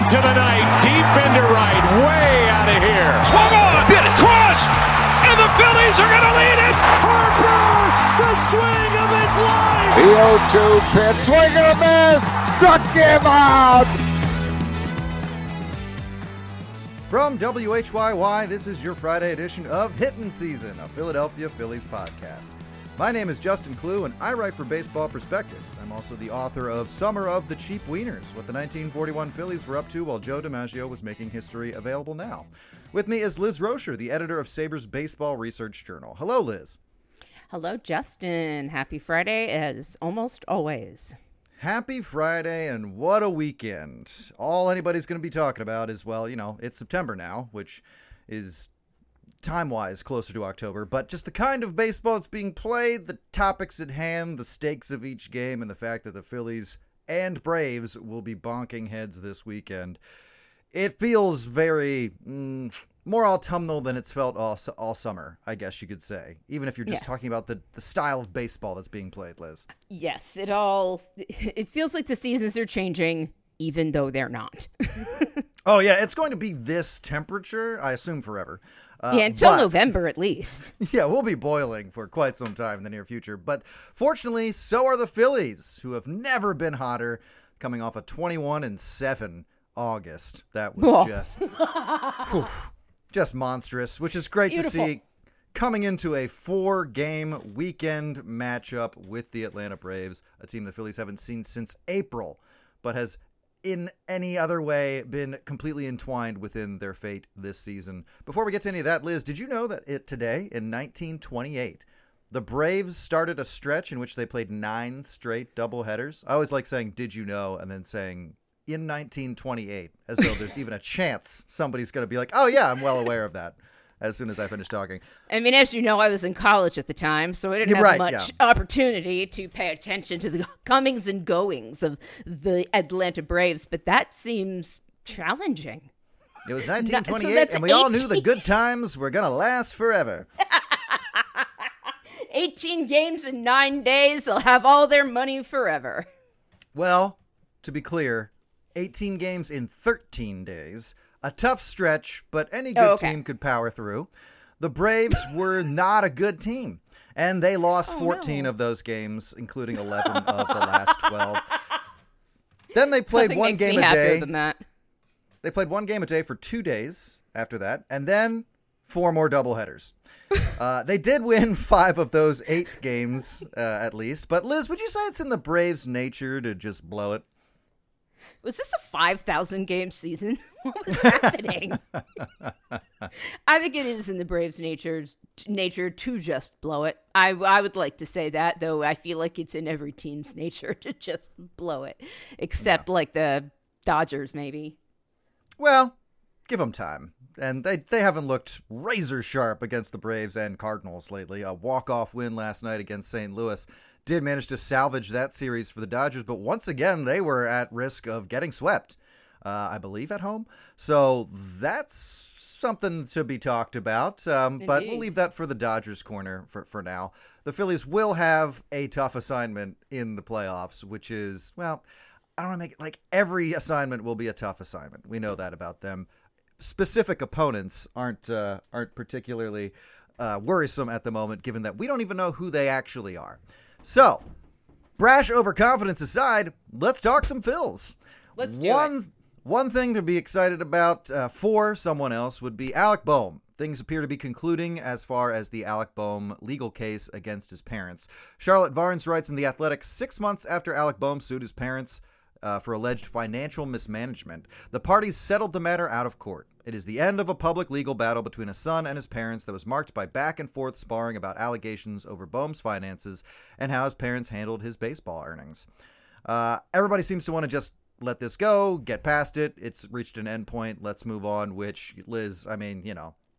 into the night, deep into right, way out of here. Swung on, bit crossed, and the Phillies are going to lead it. Harper, the swing of his life. The 0-2 pitch, swing and a miss, struck him out. From WHYY, this is your Friday edition of Hittin' Season, a Philadelphia Phillies podcast. My name is Justin Klugh, and I write for Baseball Prospectus. I'm also the author of Summer of the Cheap Wieners, what the 1941 Phillies were up to while Joe DiMaggio was making history available now. With me is Liz Roscher, the editor of Sabres Baseball Research Journal. Hello, Liz. Hello, Justin. Happy Friday, as almost always. Happy Friday, and what a weekend. All anybody's going to be talking about is, well, you know, it's September now, which is time-wise closer to October, but just the kind of baseball that's being played, the topics at hand, the stakes of each game, and the fact that the Phillies and Braves will be bonking heads this weekend. It feels very more autumnal than it's felt all summer, I guess you could say, even if you're just talking about the style of baseball that's being played, Liz. Yes, it feels like the seasons are changing, even though they're not. Oh, yeah, it's going to be this temperature, I assume, forever. Until November, at least. Yeah, we'll be boiling for quite some time in the near future. But fortunately, so are the Phillies, who have never been hotter, coming off a 21-7 August. That was just monstrous, which is great to see coming into a 4-game weekend matchup with the Atlanta Braves, a team the Phillies haven't seen since April, but has in any other way been completely entwined within their fate this season. Before we get to any of that, Liz, did you know that today, in 1928, the Braves started a stretch in which they played 9 straight doubleheaders? I always like saying, did you know, and then saying, in 1928, as though there's even a chance somebody's going to be like, oh yeah, I'm well aware of that, as soon as I finish talking. I mean, as you know, I was in college at the time, so I didn't have much opportunity to pay attention to the comings and goings of the Atlanta Braves, but that seems challenging. It was 1928, and we all knew the good times were going to last forever. 18 games in 9 days, they'll have all their money forever. Well, to be clear, 18 games in 13 days. A tough stretch, but any good team could power through. The Braves were not a good team, and they lost 14 of those games, including 11 of the last 12. Then they played one game a day. They played one game a day for 2 days after that, and then 4 more doubleheaders. They did win 5 of those 8 games, at least. But Liz, would you say it's in the Braves' nature to just blow it? Was this a 5,000 game season? What was happening? I think it is in the Braves' nature to just blow it. I would like to say that, though I feel like it's in every team's nature to just blow it, except like the Dodgers, maybe. Well, give them time. And they haven't looked razor sharp against the Braves and Cardinals lately. A walk-off win last night against St. Louis did manage to salvage that series for the Dodgers, but once again, they were at risk of getting swept, I believe, at home. So that's something to be talked about, but we'll leave that for the Dodgers corner for now. The Phillies will have a tough assignment in the playoffs, which is, well, I don't want to make it like every assignment will be a tough assignment. We know that about them. Specific opponents aren't particularly worrisome at the moment, given that we don't even know who they actually are. So, brash overconfidence aside, let's talk some Phils. Let's do it. One thing to be excited about for someone else would be Alec Bohm. Things appear to be concluding as far as the Alec Bohm legal case against his parents. Charlotte Varnes writes in The Athletic, 6 months after Alec Bohm sued his parents for alleged financial mismanagement, the parties settled the matter out of court. It is the end of a public legal battle between a son and his parents that was marked by back and forth sparring about allegations over Bohm's finances and how his parents handled his baseball earnings. Everybody seems to want to just let this go, get past it. It's reached an end point. Let's move on, which, Liz, I mean, you know,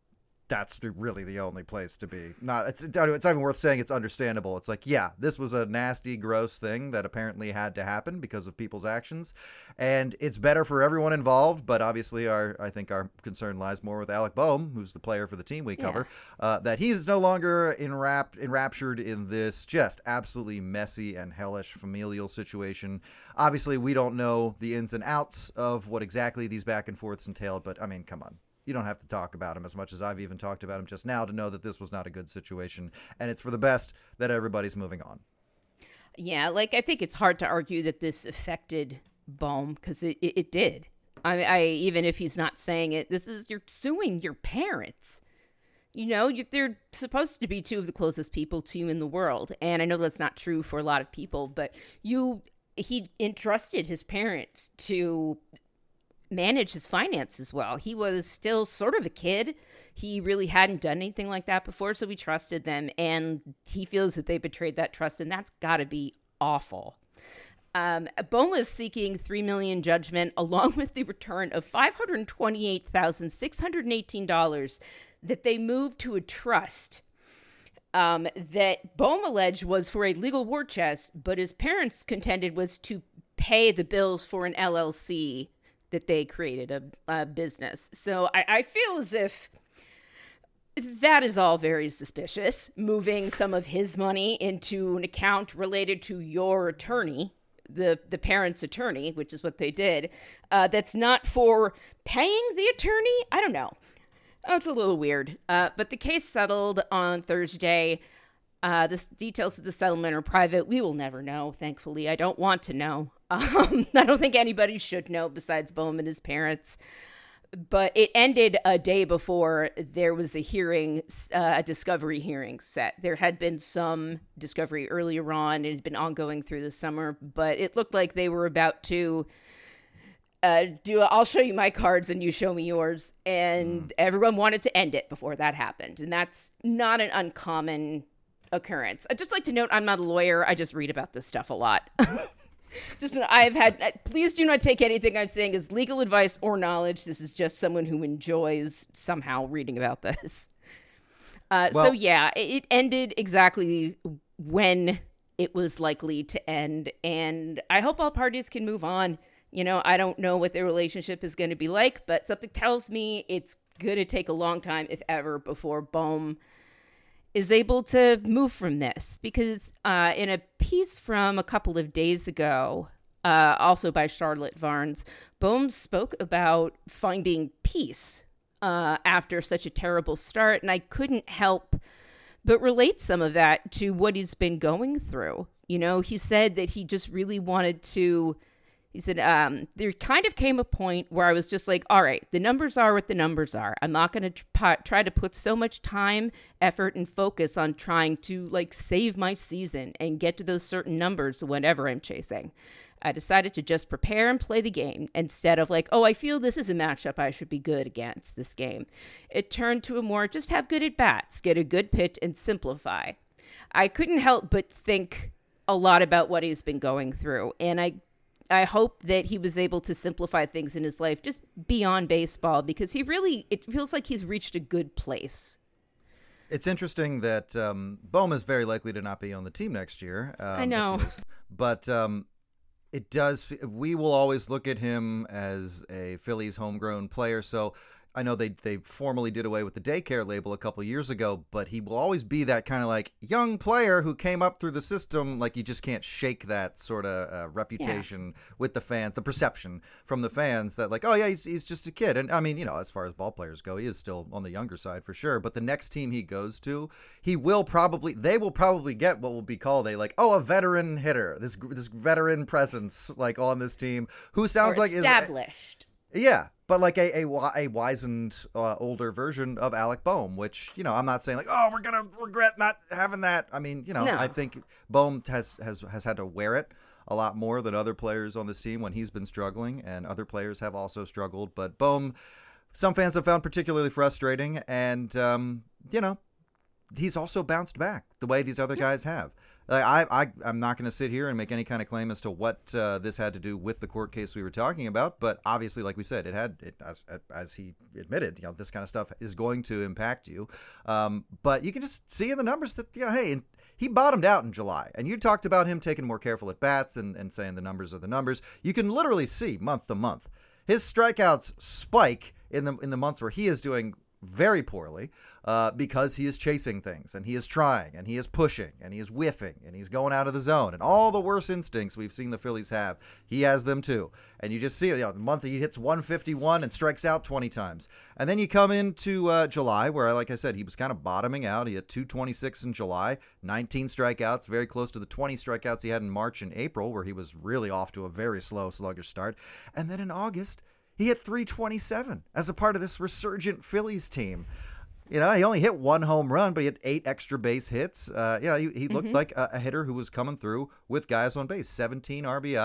that's really the only place to be. It's not even worth saying it's understandable. It's like, yeah, this was a nasty, gross thing that apparently had to happen because of people's actions, and it's better for everyone involved. But obviously, I think our concern lies more with Alec Bohm, who's the player for the team we cover, that he's no longer enraptured in this just absolutely messy and hellish familial situation. Obviously, we don't know the ins and outs of what exactly these back and forths entailed, but I mean, come on. You don't have to talk about him as much as I've even talked about him just now to know that this was not a good situation, and it's for the best that everybody's moving on. Yeah, like, I think it's hard to argue that this affected Bohm, because it did. I even if he's not saying it, you're suing your parents. You know, they're supposed to be two of the closest people to you in the world, and I know that's not true for a lot of people, but he entrusted his parents to manage his finances well. He was still sort of a kid. He really hadn't done anything like that before, so he trusted them, and he feels that they betrayed that trust, and that's got to be awful. Bohm was seeking $3 million judgment along with the return of $528,618 that they moved to a trust that Bohm alleged was for a legal war chest, but his parents contended was to pay the bills for an LLC that they created, a business. So I feel as if that is all very suspicious, moving some of his money into an account related to your attorney, the parent's attorney, which is what they did, that's not for paying the attorney. I don't know. That's a little weird. But the case settled on Thursday. The details of the settlement are private. We will never know, thankfully. I don't want to know. I don't think anybody should know besides Bohm and his parents. But it ended a day before there was a hearing, a discovery hearing set. There had been some discovery earlier on. It had been ongoing through the summer, but it looked like they were about to I'll show you my cards and you show me yours. And everyone wanted to end it before that happened. And that's not an uncommon occurrence. I'd just like to note, I'm not a lawyer. I just read about this stuff a lot. Please do not take anything I'm saying as legal advice or knowledge. This is just someone who enjoys somehow reading about this. It ended exactly when it was likely to end. And I hope all parties can move on. You know, I don't know what their relationship is going to be like, but something tells me it's going to take a long time, if ever, before Bohm is able to move from this. Because in a piece from a couple of days ago, also by Charlotte Varnes, Bohm spoke about finding peace after such a terrible start. And I couldn't help but relate some of that to what he's been going through. You know, he said that he just really wanted to... He said, there kind of came a point where I was just like, all right, the numbers are what the numbers are. I'm not going to try to put so much time, effort, and focus on trying to like save my season and get to those certain numbers whenever I'm chasing. I decided to just prepare and play the game instead of like, oh, I feel this is a matchup I should be good against this game. It turned to a more just have good at-bats, get a good pitch, and simplify. I couldn't help but think a lot about what he's been going through, and I hope that he was able to simplify things in his life just beyond baseball, because it feels like he's reached a good place. It's interesting that Bohm is very likely to not be on the team next year. I know. But we will always look at him as a Phillies homegrown player. So I know they formally did away with the daycare label a couple years ago, but he will always be that kind of like young player who came up through the system. Like you just can't shake that sort of reputation with the fans, the perception from the fans that like, oh yeah, he's just a kid. And I mean, you know, as far as ball players go, he is still on the younger side for sure. But the next team he goes to, they will probably get what will be called a veteran hitter, this veteran presence like on this team who sounds like established. Yeah, but like a wizened older version of Alec Bohm, which, you know, I'm not saying like, oh, we're going to regret not having that. I mean, you know, no. I think Bohm has had to wear it a lot more than other players on this team when he's been struggling, and other players have also struggled. But Bohm, some fans have found particularly frustrating, and, you know, he's also bounced back the way these other guys have. I'm not going to sit here and make any kind of claim as to what this had to do with the court case we were talking about, but obviously, like we said, as he admitted, this kind of stuff is going to impact you. But you can just see in the numbers that, hey, he bottomed out in July, and you talked about him taking more careful at bats and saying the numbers are the numbers. You can literally see month to month his strikeouts spike in the months where he is doing very poorly because he is chasing things and he is trying and he is pushing and he is whiffing and he's going out of the zone, and all the worst instincts we've seen the Phillies have, he has them too. And you just see the month he hits 151 and strikes out 20 times. And then you come into July where, like I said, he was kind of bottoming out. He had 226 in July, 19 strikeouts, very close to the 20 strikeouts he had in March and April, where he was really off to a very slow, sluggish start. And then in August, he hit 327 as a part of this resurgent Phillies team. He only hit one home run, but he had 8 extra base hits. He looked like a hitter who was coming through with guys on base. 17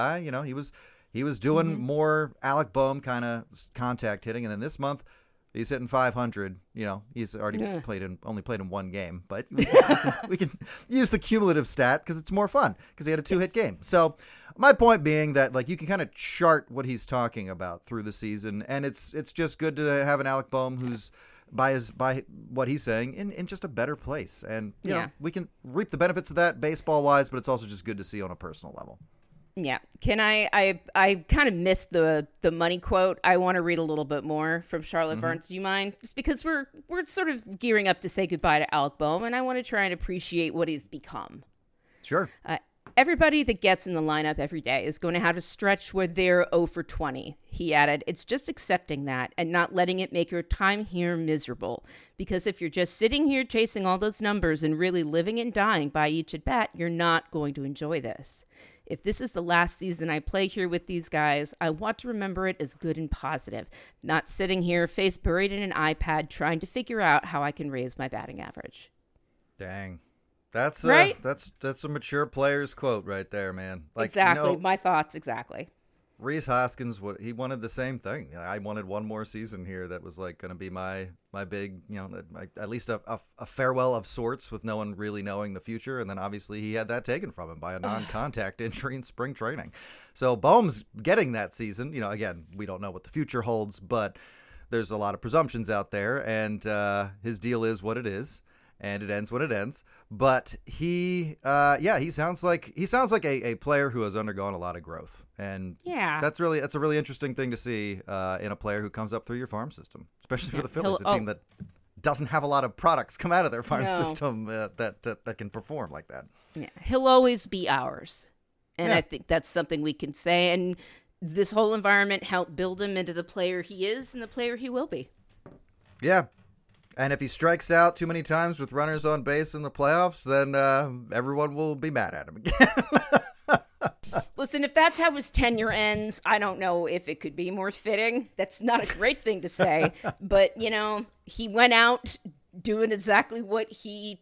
RBI. He was doing more Alec Bohm kind of contact hitting. And then this month, he's hitting 500. He's already only played in one game, but we can use the cumulative stat because it's more fun because he had a 2-hit game. So my point being that you can kind of chart what he's talking about through the season, and it's just good to have an Alec Bohm who's by what he's saying in just a better place, and we can reap the benefits of that baseball wise, but it's also just good to see on a personal level. Yeah. Can I kind of missed the money quote. I want to read a little bit more from Charlotte Burns. Do you mind? Just because we're sort of gearing up to say goodbye to Alec Bohm, and I want to try and appreciate what he's become. Sure. Everybody that gets in the lineup every day is going to have a stretch where they're 0 for 20. He added, it's just accepting that and not letting it make your time here miserable. Because if you're just sitting here chasing all those numbers and really living and dying by each at bat, you're not going to enjoy this. If this is the last season I play here with these guys, I want to remember it as good and positive, not sitting here face buried in an iPad trying to figure out how I can raise my batting average. Dang. That's right? That's a mature player's quote right there, man. Exactly. My thoughts, exactly. Rhys Hoskins, he wanted the same thing. I wanted one more season here that was going to be my big, at least a farewell of sorts with no one really knowing the future. And then obviously he had that taken from him by a non-contact injury in spring training. So Bohm's getting that season. Again, we don't know what the future holds, but there's a lot of presumptions out there, and his deal is what it is. And it ends when it ends. But he sounds like a player who has undergone a lot of growth. And that's a really interesting thing to see in a player who comes up through your farm system, especially for the Phillies, a team that doesn't have a lot of products come out of their farm system that can perform like that. Yeah, he'll always be ours. And I think that's something we can say. And this whole environment helped build him into the player he is and the player he will be. Yeah. And if he strikes out too many times with runners on base in the playoffs, then everyone will be mad at him again. Listen, if that's how his tenure ends, I don't know if it could be more fitting. That's not a great thing to say. But, he went out doing exactly what he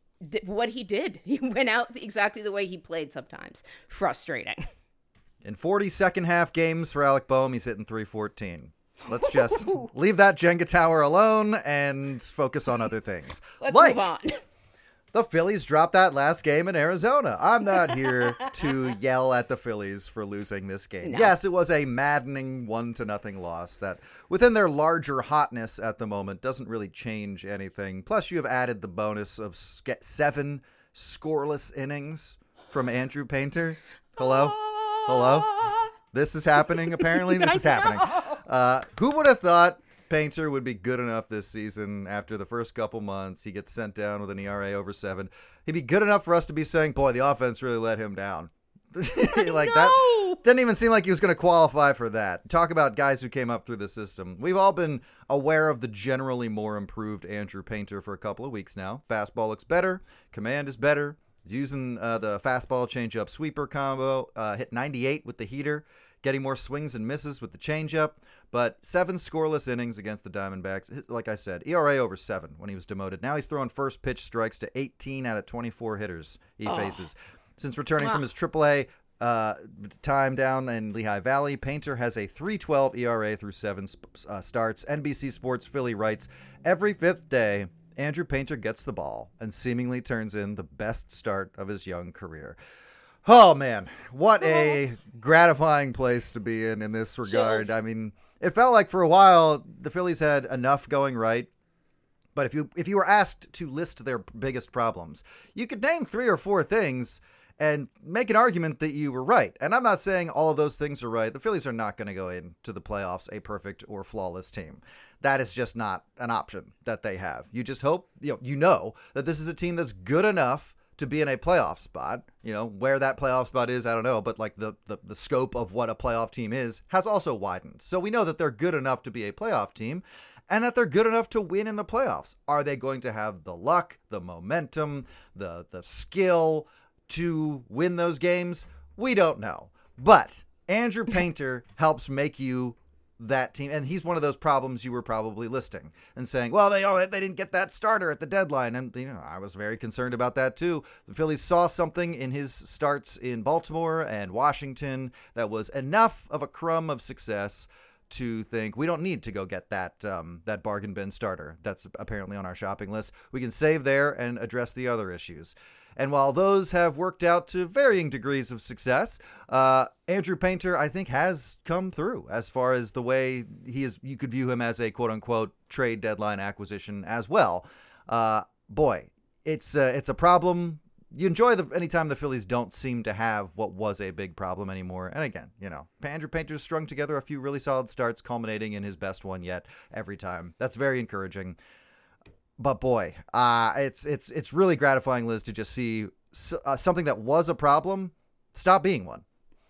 did. He went out exactly the way he played sometimes. Frustrating. In 40 second half games for Alec Bohm, he's hitting 314. Let's just leave that Jenga tower alone and focus on other things. Let's move on. The Phillies dropped that last game in Arizona. I'm not here to yell at the Phillies for losing this game. No. Yes, it was a maddening 1-0 loss that, within their larger hotness at the moment, doesn't really change anything. Plus, you have added the bonus of 7 scoreless innings from Andrew Painter. Hello? This is happening, apparently. This is happening. Who would have thought Painter would be good enough this season after the first couple months? He gets sent down with an ERA over 7. He'd be good enough for us to be saying, boy, the offense really let him down. That didn't even seem like he was going to qualify for that. Talk about guys who came up through the system. We've all been aware of the generally more improved Andrew Painter for a couple of weeks now. Fastball looks better. Command is better. He's using the fastball changeup sweeper combo. Hit 98 with the heater. Getting more swings and misses with the changeup, but 7 scoreless innings against the Diamondbacks. Like I said, ERA over 7 when he was demoted. Now he's throwing first pitch strikes to 18 out of 24 hitters he faces. Since returning from his AAA time down in Lehigh Valley, Painter has a 3.12 ERA through 7 starts. NBC Sports Philly writes, every 5th day, Andrew Painter gets the ball and seemingly turns in the best start of his young career. Oh, man, what a gratifying place to be in this regard. Chills. I mean, it felt like for a while the Phillies had enough going right. But if you were asked to list their biggest problems, you could name 3 or 4 things and make an argument that you were right. And I'm not saying all of those things are right. The Phillies are not going to go into the playoffs a perfect or flawless team. That is just not an option that they have. You just hope, you know that this is a team that's good enough to be in a playoff spot. Where that playoff spot is, I don't know, but like the scope of what a playoff team is has also widened. So we know that they're good enough to be a playoff team and that they're good enough to win in the playoffs. Are they going to have the luck, the momentum, the skill to win those games? We don't know. But Andrew Painter helps make you that team, and he's one of those problems you were probably listing and saying, well, they didn't get that starter at the deadline, and I was very concerned about that too. The Phillies saw something in his starts in Baltimore and Washington that was enough of a crumb of success to think we don't need to go get that bargain bin starter that's apparently on our shopping list. We can save there and address the other issues. And while those have worked out to varying degrees of success, Andrew Painter, I think, has come through as far as the way he is. You could view him as a quote-unquote trade deadline acquisition as well. Boy, it's a problem. You enjoy anytime the Phillies don't seem to have what was a big problem anymore. And again, Andrew Painter's strung together a few really solid starts, culminating in his best one yet every time. That's very encouraging. But boy, it's really gratifying, Liz, to just see something that was a problem stop being one.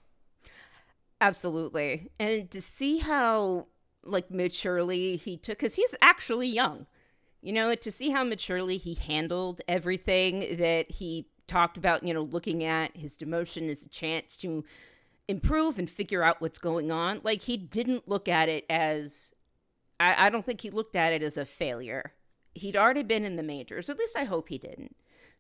Absolutely. And to see how maturely he took, because he's actually young, to see how maturely he handled everything that he talked about, looking at his demotion as a chance to improve and figure out what's going on. He didn't look at it as, I don't think he looked at it as a failure. He'd already been in the majors. At least I hope he didn't.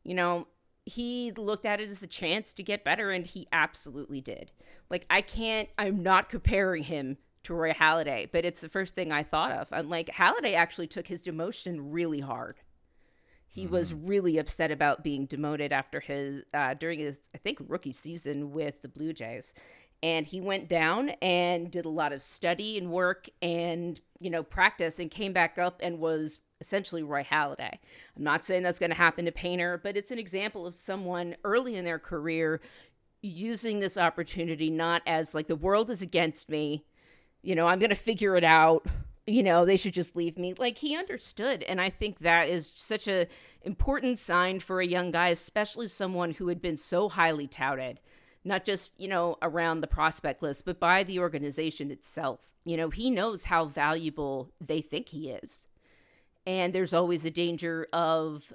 He looked at it as a chance to get better, and he absolutely did. I'm not comparing him to Roy Halladay, but it's the first thing I thought of. Halladay actually took his demotion really hard. He was really upset about being demoted after during his, I think, rookie season with the Blue Jays. And he went down and did a lot of study and work and, practice, and came back up and was essentially Roy Halladay. I'm not saying that's going to happen to Painter, but it's an example of someone early in their career using this opportunity not as the world is against me, I'm going to figure it out, they should just leave me. He understood. And I think that is such a important sign for a young guy, especially someone who had been so highly touted, not just, around the prospect list, but by the organization itself. He knows how valuable they think he is. And there's always a danger of,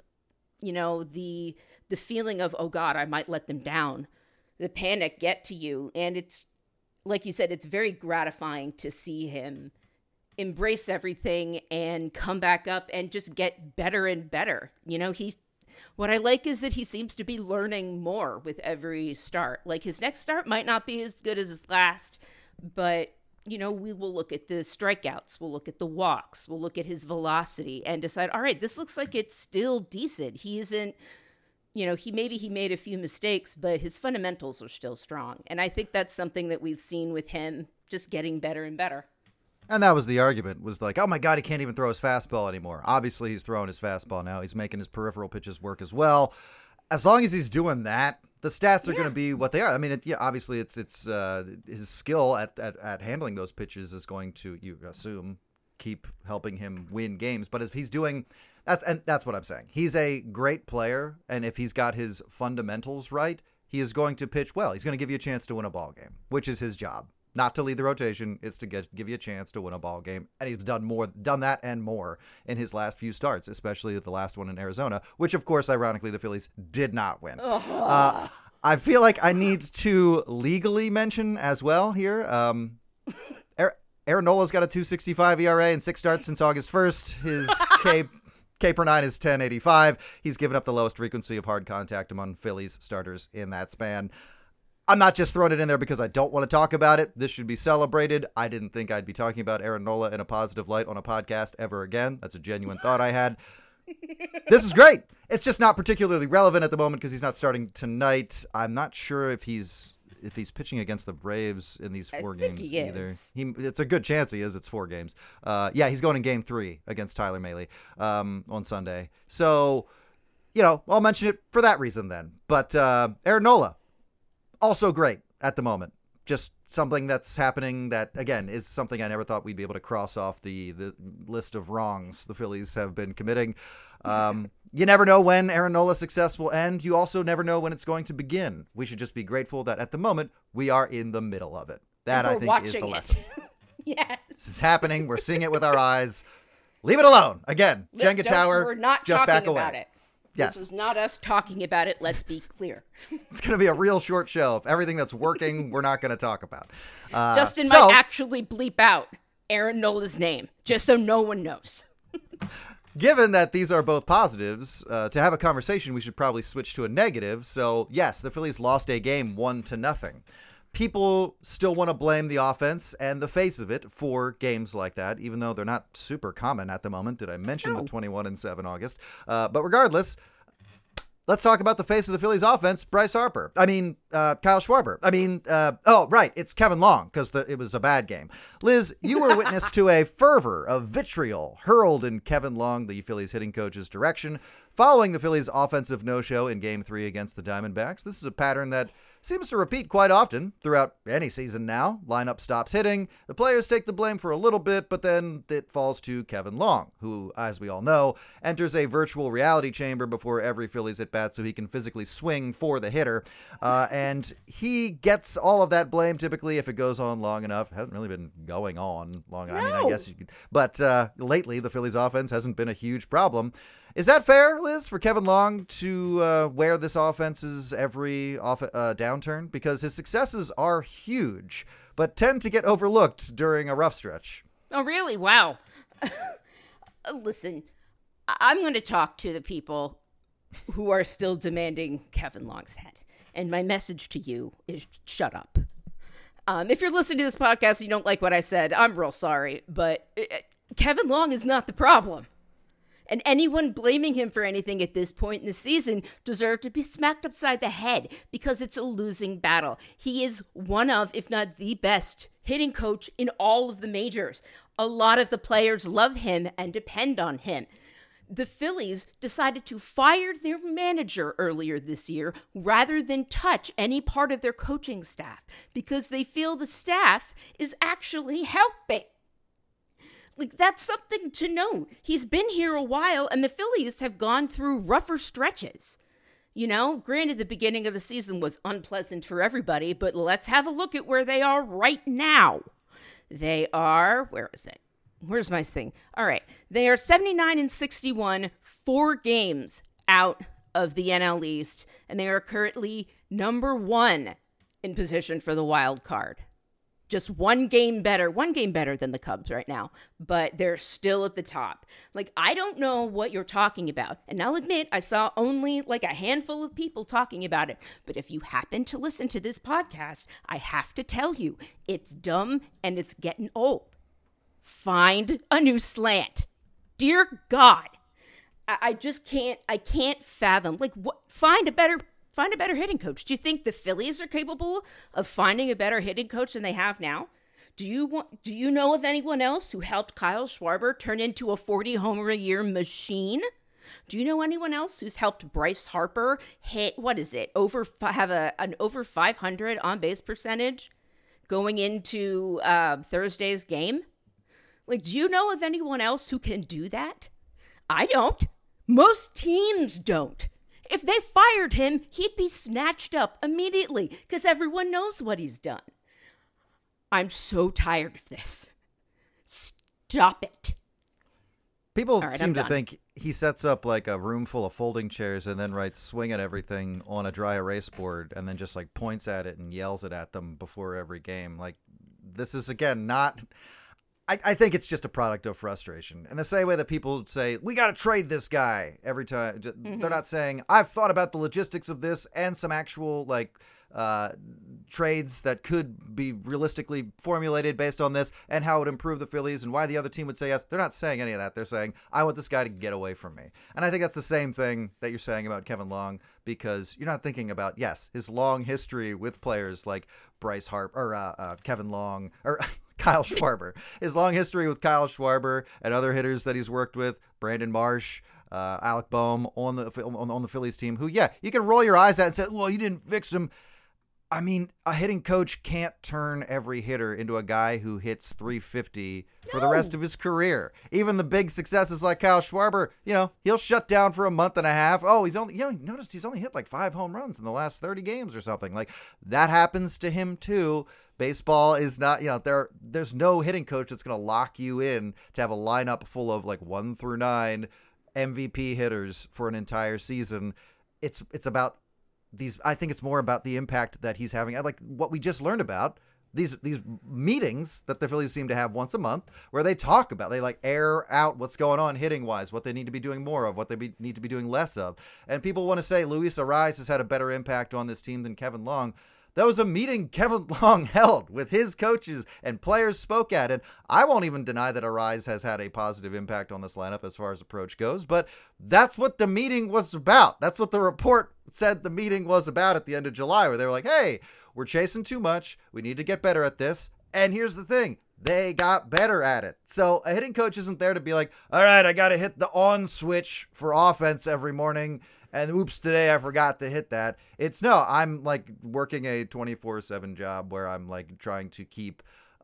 the feeling of, oh God, I might let them down. The panic get to you. And it's, like you said, it's very gratifying to see him embrace everything and come back up and just get better and better. What I like is that he seems to be learning more with every start. His next start might not be as good as his last, but we will look at the strikeouts, we'll look at the walks, we'll look at his velocity and decide, all right, this looks like it's still decent. He isn't, he made a few mistakes, but his fundamentals are still strong. And I think that's something that we've seen with him just getting better and better. And that was the argument, was oh my God, he can't even throw his fastball anymore. Obviously, he's throwing his fastball now. He's making his peripheral pitches work as well. As long as he's doing that, the stats are going to be what they are. I mean, obviously, it's his skill at handling those pitches is going to, you assume, keep helping him win games. But if he's doing that's what I'm saying. He's a great player, and if he's got his fundamentals right, he is going to pitch well. He's going to give you a chance to win a ball game, which is his job. Not to lead the rotation, it's to give you a chance to win a ball game. And he's done that and more in his last few starts, especially the last one in Arizona, which, of course, ironically, the Phillies did not win. I feel like I need to legally mention as well here. Aaron Nola's got a 2.65 ERA and 6 starts since August 1st. His K per 9 is 10.85. He's given up the lowest frequency of hard contact among Phillies starters in that span. I'm not just throwing it in there because I don't want to talk about it. This should be celebrated. I didn't think I'd be talking about Aaron Nola in a positive light on a podcast ever again. That's a genuine thought I had. This is great. It's just not particularly relevant at the moment because he's not starting tonight. I'm not sure if he's pitching against the Braves in these 4 games either. It's a good chance he is. It's 4 games. He's going in game 3 against Tyler Mahle on Sunday. So, I'll mention it for that reason then. But Aaron Nola, also great at the moment. Just something that's happening that, again, is something I never thought we'd be able to cross off the list of wrongs the Phillies have been committing. You never know when Aaron Nola's success will end. You also never know when it's going to begin. We should just be grateful that at the moment we are in the middle of it. That, I think, is the lesson. Yes. This is happening. We're seeing it with our eyes. Leave it alone. Again, Jenga Tower. We're not just talking back away. about it. Yes. This is not us talking about it. Let's be clear. It's going to be a real short show. If everything that's working, we're not going to talk about. Justin might actually bleep out Aaron Nola's name, just so no one knows. Given that these are both positives, to have a conversation, we should probably switch to a negative. So, yes, the Phillies lost a game 1-0. People still want to blame the offense and the face of it for games like that, even though they're not super common at the moment. Did I mention the 21-7 August? But regardless, let's talk about the face of the Phillies offense, Kyle Schwarber. It's Kevin Long, because it was a bad game. Liz, you were witness to a fervor of vitriol hurled in Kevin Long, the Phillies hitting coach's direction, following the Phillies' offensive no-show in Game 3 against the Diamondbacks. This is a pattern that seems to repeat quite often throughout any season now. Lineup stops hitting, the players take the blame for a little bit, but then it falls to Kevin Long, who, as we all know, enters a virtual reality chamber before every Phillies at-bat so he can physically swing for the hitter. And he gets all of that blame typically if it goes on long enough. It hasn't really been going on long enough. No. I mean, I guess you could. But lately, the Phillies offense hasn't been a huge problem. Is that fair, Liz, for Kevin Long to wear this offense's every downturn? Because his successes are huge, but tend to get overlooked during a rough stretch. Oh, really? Wow. Listen, I'm going to talk to the people who are still demanding Kevin Long's head. And my message to you is shut up. If you're listening to this podcast and you don't like what I said, I'm real sorry. But Kevin Long is not the problem. And anyone blaming him for anything at this point in the season deserves to be smacked upside the head because it's a losing battle. He is one of, if not the best, hitting coach in all of the majors. A lot of the players love him and depend on him. The Phillies decided to fire their manager earlier this year rather than touch any part of their coaching staff because they feel the staff is actually helping. Like, that's something to note. He's been here a while, and the Phillies have gone through rougher stretches. Granted, the beginning of the season was unpleasant for everybody, but let's have a look at where they are right now. They are, where is it? Where's my thing? All right. They are 79-61, 4 games out of the NL East, and they are currently number 1 in position for the wild card. Just one game better than the Cubs right now, but they're still at the top. Like, I don't know what you're talking about. And I'll admit, I saw only like a handful of people talking about it. But if you happen to listen to this podcast, I have to tell you, it's dumb and it's getting old. Find a new slant. Dear God. I just can't fathom. Like, what? Find a better hitting coach. Do you think the Phillies are capable of finding a better hitting coach than they have now? Do you know of anyone else who helped Kyle Schwarber turn into a 40-homer-a-year machine? Do you know anyone else who's helped Bryce Harper hit, have an over 500 on-base percentage going into Thursday's game? Like, do you know of anyone else who can do that? I don't. Most teams don't. If they fired him, he'd be snatched up immediately because everyone knows what he's done. I'm so tired of this. Stop it. People seem to think he sets up like a room full of folding chairs and then writes swing at everything on a dry erase board and then just like points at it and yells it at them before every game. Like, this is, again, not... I think it's just a product of frustration. In the same way that people say, we got to trade this guy every time. Mm-hmm. They're not saying, I've thought about the logistics of this and some actual, like, trades that could be realistically formulated based on this and how it would improve the Phillies and why the other team would say yes. They're not saying any of that. They're saying, I want this guy to get away from me. And I think that's the same thing that you're saying about Kevin Long, because you're not thinking about, yes, his long history with players like Bryce Harper or Kevin Long or Kyle Schwarber, his long history with Kyle Schwarber and other hitters that he's worked with, Brandon Marsh, Alec Boehm on the Phillies team, who, yeah, you can roll your eyes at and say, well, you didn't fix him. I mean, a hitting coach can't turn every hitter into a guy who hits 350 for the rest of his career. Even the big successes like Kyle Schwarber, he'll shut down for a month and a half. Oh, he's only, noticed he's only hit like 5 home runs in the last 30 games or something. Like, that happens to him too. Baseball is not, there's no hitting coach that's going to lock you in to have a lineup full of like 1 through 9 MVP hitters for an entire season. It's about I think it's more about the impact that he's having. Like what we just learned about, these meetings that the Phillies seem to have once a month where they talk about, they like air out what's going on hitting wise, what they need to be doing more of, what they need to be doing less of. And people want to say Luis Arraez has had a better impact on this team than Kevin Long. That was a meeting Kevin Long held with his coaches and players spoke at. And I won't even deny that Arraez has had a positive impact on this lineup as far as approach goes, but that's what the meeting was about. That's what the report said the meeting was about at the end of July, where they were like, hey, we're chasing too much. We need to get better at this. And here's the thing. They got better at it. So a hitting coach isn't there to be like, all right, I got to hit the on switch for offense every morning. And oops, today I forgot to hit that. I'm like working a 24/7 job where I'm like trying to keep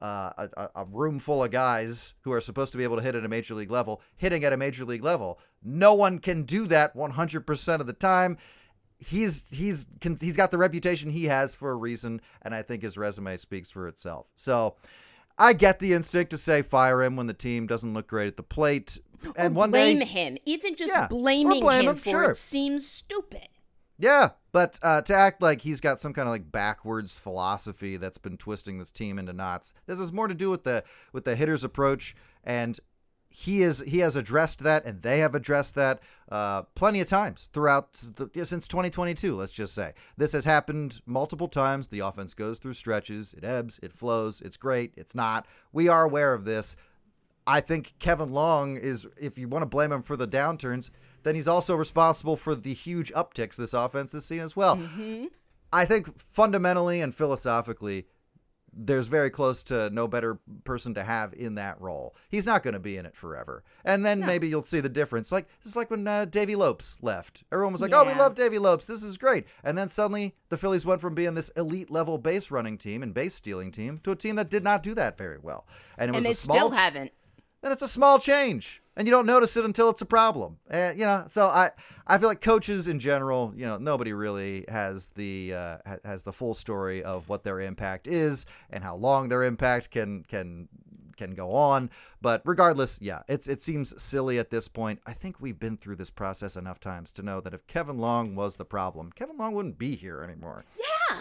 a room full of guys who are supposed to be able to hit at a major league level, hitting at a major league level. No one can do that 100% of the time. He's got the reputation he has for a reason, and I think his resume speaks for itself. So I get the instinct to say fire him when the team doesn't look great at the plate. And one blame day, him. Even just blaming him for it seems stupid. Yeah, but to act like he's got some kind of like backwards philosophy that's been twisting this team into knots. This has more to do with the hitter's approach, and he has addressed that, and they have addressed that plenty of times throughout since 2022. Let's just say this has happened multiple times. The offense goes through stretches. It ebbs. It flows. It's great. It's not. We are aware of this. I think Kevin Long is, if you want to blame him for the downturns, then he's also responsible for the huge upticks this offense has seen as well. Mm-hmm. I think fundamentally and philosophically, there's very close to no better person to have in that role. He's not going to be in it forever. And then maybe you'll see the difference. Like, this is like when Davey Lopes left. Everyone was like, oh, we love Davey Lopes. This is great. And then suddenly the Phillies went from being this elite level base running team and base stealing team to a team that did not do that very well. And it was they still haven't. And it's a small change, and you don't notice it until it's a problem. So I feel like coaches in general, nobody really has the full story of what their impact is and how long their impact can go on. But regardless, it seems silly at this point. I think we've been through this process enough times to know that if Kevin Long was the problem, Kevin Long wouldn't be here anymore. Yeah.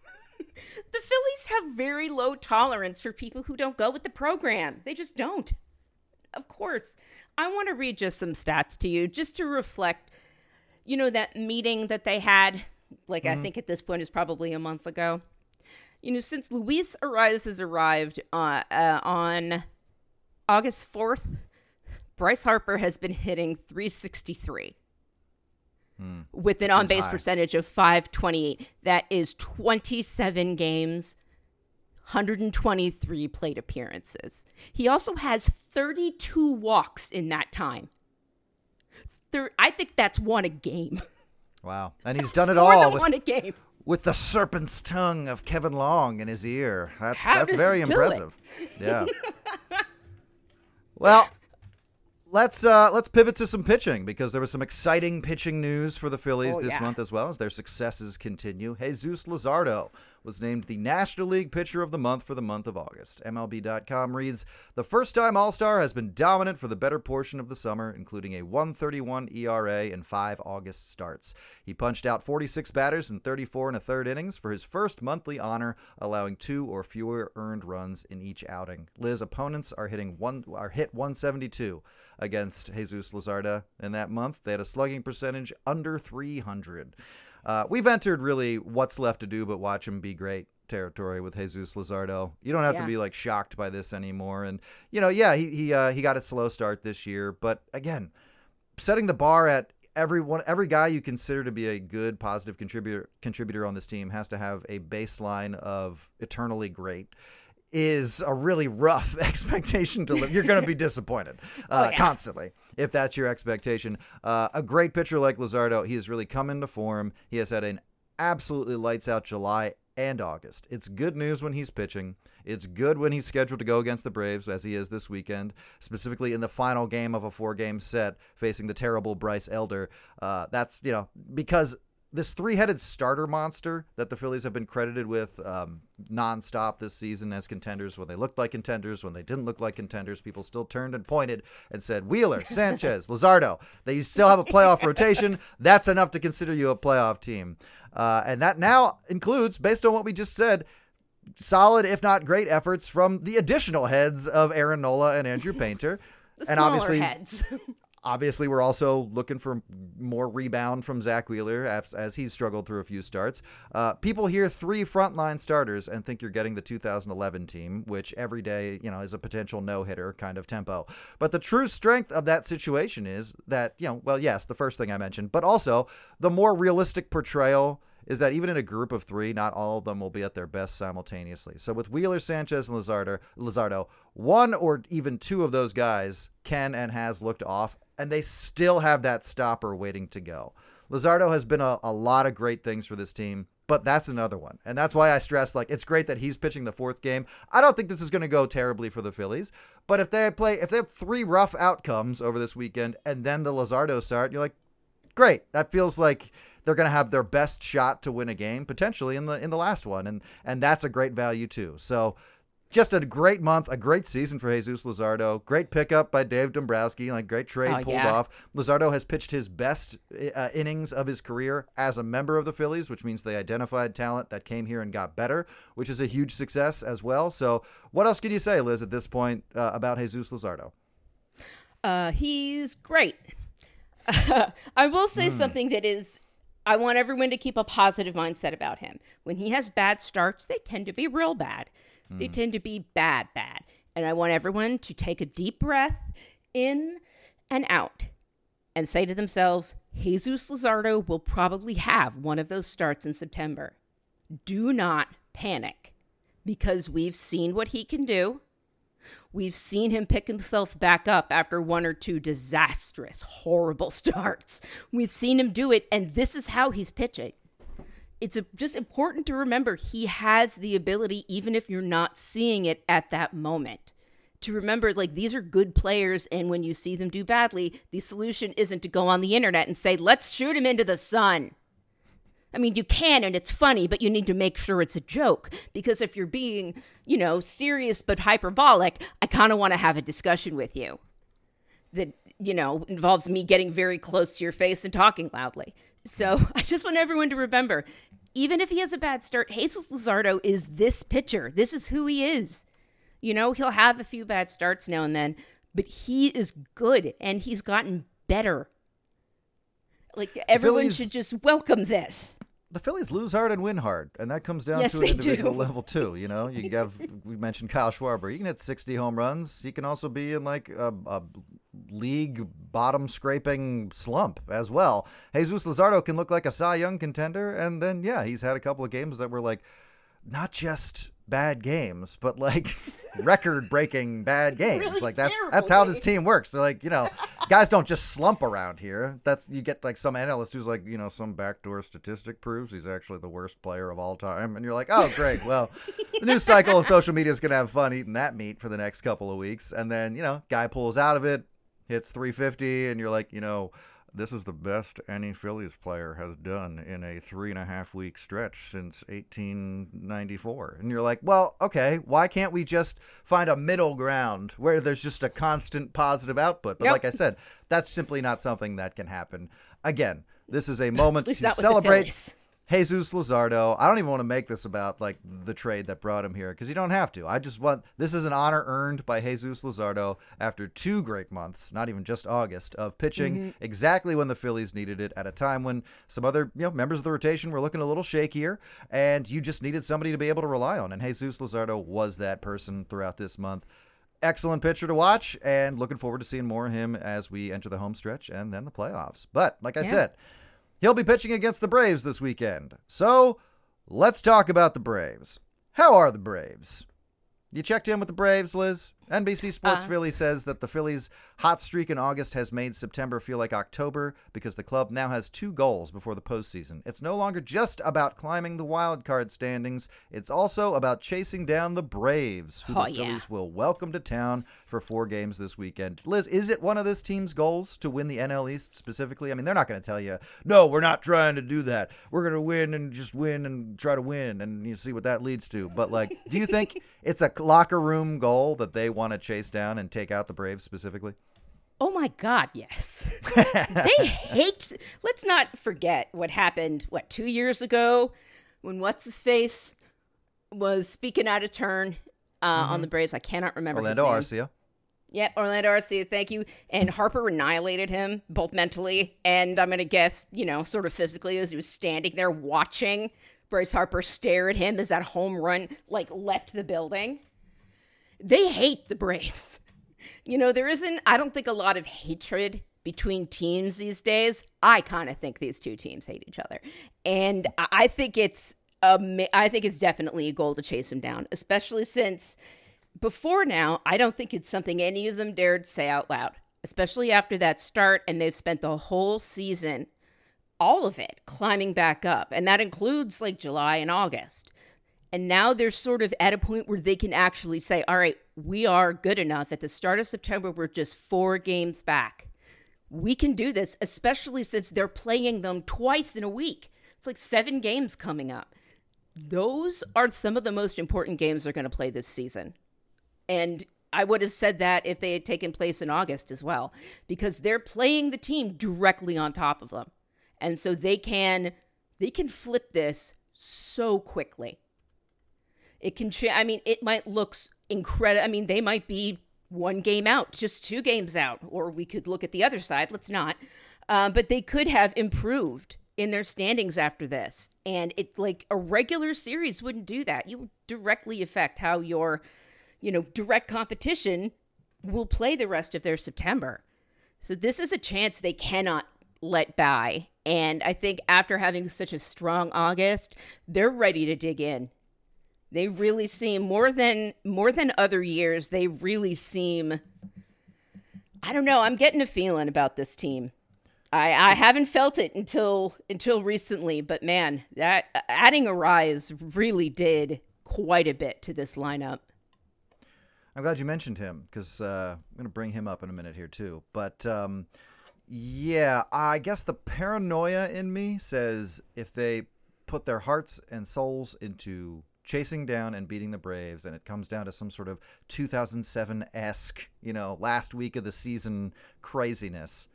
The Phillies have very low tolerance for people who don't go with the program. They just don't. Of course. I want to read just some stats to you just to reflect, that meeting that they had, I think at this point is probably a month ago. Since Luis Arraez has arrived on August 4th, Bryce Harper has been hitting .363 with an on-base percentage of .528. That is 27 games. 123 plate appearances. He also has 32 walks in that time. I think that's one a game. Wow. And he's done it all one a game. With the serpent's tongue of Kevin Long in his ear. That's very impressive. Yeah. Well, let's pivot to some pitching, because there was some exciting pitching news for the Phillies this month as well as their successes continue. Jesus Luzardo was named the National League Pitcher of the Month for the month of August. MLB.com reads, the first-time All-Star has been dominant for the better portion of the summer, including a 1.31 ERA and 5 August starts. He punched out 46 batters in 34 1/3 innings for his first monthly honor, allowing 2 or fewer earned runs in each outing. Liz opponents are hit 172 against Jesus Luzardo in that month. They had a slugging percentage under 300. We've entered really what's left to do but watch him be great territory with Jesus Luzardo. You don't have to be like shocked by this anymore. And, he got a slow start this year. But again, setting the bar at every guy you consider to be a good, positive contributor on this team has to have a baseline of eternally great is a really rough expectation to live. You're going to be disappointed constantly if that's your expectation. A great pitcher like Luzardo, he has really come into form. He has had an absolutely lights out July and August. It's good news when he's pitching. It's good when he's scheduled to go against the Braves, as he is this weekend, specifically in the final game of a 4-game set facing the terrible Bryce Elder. That's, because this 3-headed starter monster that the Phillies have been credited with nonstop this season as contenders, when they looked like contenders, when they didn't look like contenders, people still turned and pointed and said, Wheeler, Sanchez, Luzardo, you still have a playoff rotation. That's enough to consider you a playoff team. And that now includes, based on what we just said, solid, if not great efforts from the additional heads of Aaron Nola and Andrew Painter. The and smaller heads. Obviously, we're also looking for more rebound from Zach Wheeler as he's struggled through a few starts. People hear 3 frontline starters and think you're getting the 2011 team, which every day, is a potential no-hitter kind of tempo. But the true strength of that situation is that, yes, the first thing I mentioned, but also the more realistic portrayal is that even in a group of 3, not all of them will be at their best simultaneously. So with Wheeler, Sanchez, and Luzardo, 1 or even 2 of those guys can and has looked off, and they still have that stopper waiting to go. Luzardo has been a lot of great things for this team, but that's another one. And that's why I stress, it's great that he's pitching the 4th game. I don't think this is going to go terribly for the Phillies, but if they have 3 rough outcomes over this weekend and then the Luzardo start, you're like, great. That feels like they're going to have their best shot to win a game, potentially in the last one. And that's a great value too. So just a great month, a great season for Jesus Luzardo. Great pickup by Dave Dombrowski, great trade pulled off. Luzardo has pitched his best innings of his career as a member of the Phillies, which means they identified talent that came here and got better, which is a huge success as well. So what else can you say, Liz, at this point about Jesus Luzardo? He's great. I will say something that is, I want everyone to keep a positive mindset about him. When he has bad starts, they tend to be real bad. They tend to be bad. And I want everyone to take a deep breath in and out and say to themselves, Jesus Luzardo will probably have one of those starts in September. Do not panic, because we've seen what he can do. We've seen him pick himself back up after 1 or 2 disastrous, horrible starts. We've seen him do it, and this is how he's pitching. It's just important to remember he has the ability, even if you're not seeing it at that moment, to remember, these are good players, and when you see them do badly, the solution isn't to go on the internet and say, let's shoot him into the sun. I mean, you can, and it's funny, but you need to make sure it's a joke, because if you're being, serious but hyperbolic, I kind of want to have a discussion with you that, involves me getting very close to your face and talking loudly. So I just want everyone to remember, even if he has a bad start, Jesus Luzardo is this pitcher. This is who he is. He'll have a few bad starts now and then, but he is good, and he's gotten better. Everyone should just welcome this. The Phillies lose hard and win hard, and that comes down to an individual level too. We mentioned Kyle Schwarber. He can hit 60 home runs. He can also be in a league bottom scraping slump as well. Jesus Luzardo can look like a Cy Young contender, and then he's had a couple of games that were not just bad games, but record-breaking bad games. Really that's how this team works. They're guys don't just slump around here. You get some analyst who's some backdoor statistic proves he's actually the worst player of all time, and you're like, oh great, well, the news cycle and social media is gonna have fun eating that meat for the next couple of weeks, and then guy pulls out of it, hits 350, and you're like, this is the best any Phillies player has done in a 3.5-week stretch since 1894. And you're like, well, okay, why can't we just find a middle ground where there's just a constant positive output? But like I said, that's simply not something that can happen. Again, this is a moment to celebrate Jesus Luzardo. I don't even want to make this about like the trade that brought him here because you don't have to. I just want this is an honor earned by Jesus Luzardo after 2 great months, not even just August, of pitching exactly when the Phillies needed it at a time when some other members of the rotation were looking a little shakier, and you just needed somebody to be able to rely on. And Jesus Luzardo was that person throughout this month. Excellent pitcher to watch, and looking forward to seeing more of him as we enter the home stretch and then the playoffs. But like I said, he'll be pitching against the Braves this weekend. So let's talk about the Braves. How are the Braves? You checked in with the Braves, Liz? NBC Sports Philly says that the Phillies' hot streak in August has made September feel like October because the club now has 2 goals before the postseason. It's no longer just about climbing the wild card standings. It's also about chasing down the Braves, who the Phillies will welcome to town for 4 games this weekend. Liz, is it one of this team's goals to win the NL East specifically? I mean, they're not going to tell you, no, we're not trying to do that. We're going to win and just win and try to win, and you see what that leads to. But, like, do you think it's a locker room goal that they want to chase down and take out the Braves specifically? Oh my God, yes. They hate. Let's not forget what happened, 2 years ago when What's-His-Face was speaking out of turn on the Braves. I cannot remember Orlando his name. Arcia. Yeah, Orlando Arcia, thank you. And Harper annihilated him, both mentally and I'm going to guess, sort of physically, as he was standing there watching Bryce Harper stare at him as that home run, left the building. They hate the Braves. There isn't, I don't think, a lot of hatred between teams these days. I kind of think these 2 teams hate each other. And I think it's definitely a goal to chase him down, especially since before now, I don't think it's something any of them dared say out loud, especially after that start. And they've spent the whole season, all of it, climbing back up. And that includes July and August. And now they're sort of at a point where they can actually say, all right, we are good enough. At the start of September, we're just 4 games back. We can do this, especially since they're playing them twice in a week. It's 7 games coming up. Those are some of the most important games they're going to play this season. And I would have said that if they had taken place in August as well, because they're playing the team directly on top of them. And so they can flip this so quickly. It can, it might look incredible. They might be 1 game out, just 2 games out, or we could look at the other side. Let's not. But they could have improved in their standings after this. And a regular series wouldn't do that. You would directly affect how your, direct competition will play the rest of their September. So this is a chance they cannot let by. And I think after having such a strong August, they're ready to dig in. They really seem more than other years. They really seem, I don't know. I'm getting a feeling about this team. I haven't felt it until recently, but man, that adding Arraez really did quite a bit to this lineup. I'm glad you mentioned him because I'm going to bring him up in a minute here too. But yeah, I guess the paranoia in me says if they put their hearts and souls into chasing down and beating the Braves, and it comes down to some sort of 2007-esque, last week of the season craziness.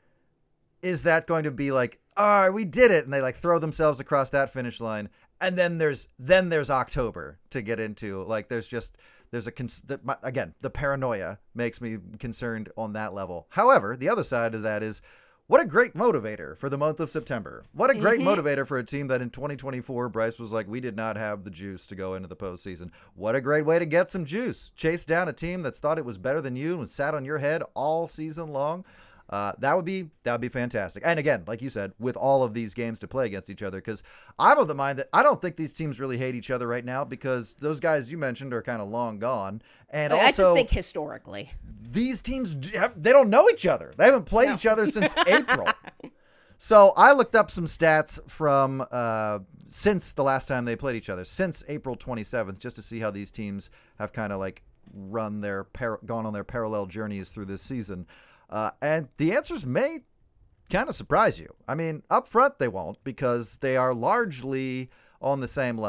Is that going to be all right, we did it, and they throw themselves across that finish line, and then there's October to get into. Again, the paranoia makes me concerned on that level. However, the other side of that is, what a great motivator for the month of September. What a great motivator for a team that in 2024, Bryce was we did not have the juice to go into the postseason. What a great way to get some juice. Chase down a team that's thought it was better than you and sat on your head all season long. That would be fantastic. And again, like you said, with all of these games to play against each other, because I'm of the mind that I don't think these teams really hate each other right now because those guys you mentioned are kind of long gone. And also, I just think historically, these teams, they don't know each other. They haven't played each other since April. So I looked up some stats from since the last time they played each other, since April 27th, just to see how these teams have kind of gone on their parallel journeys through this season. And the answers may kind of surprise you. Up front they won't because they are largely on the same level.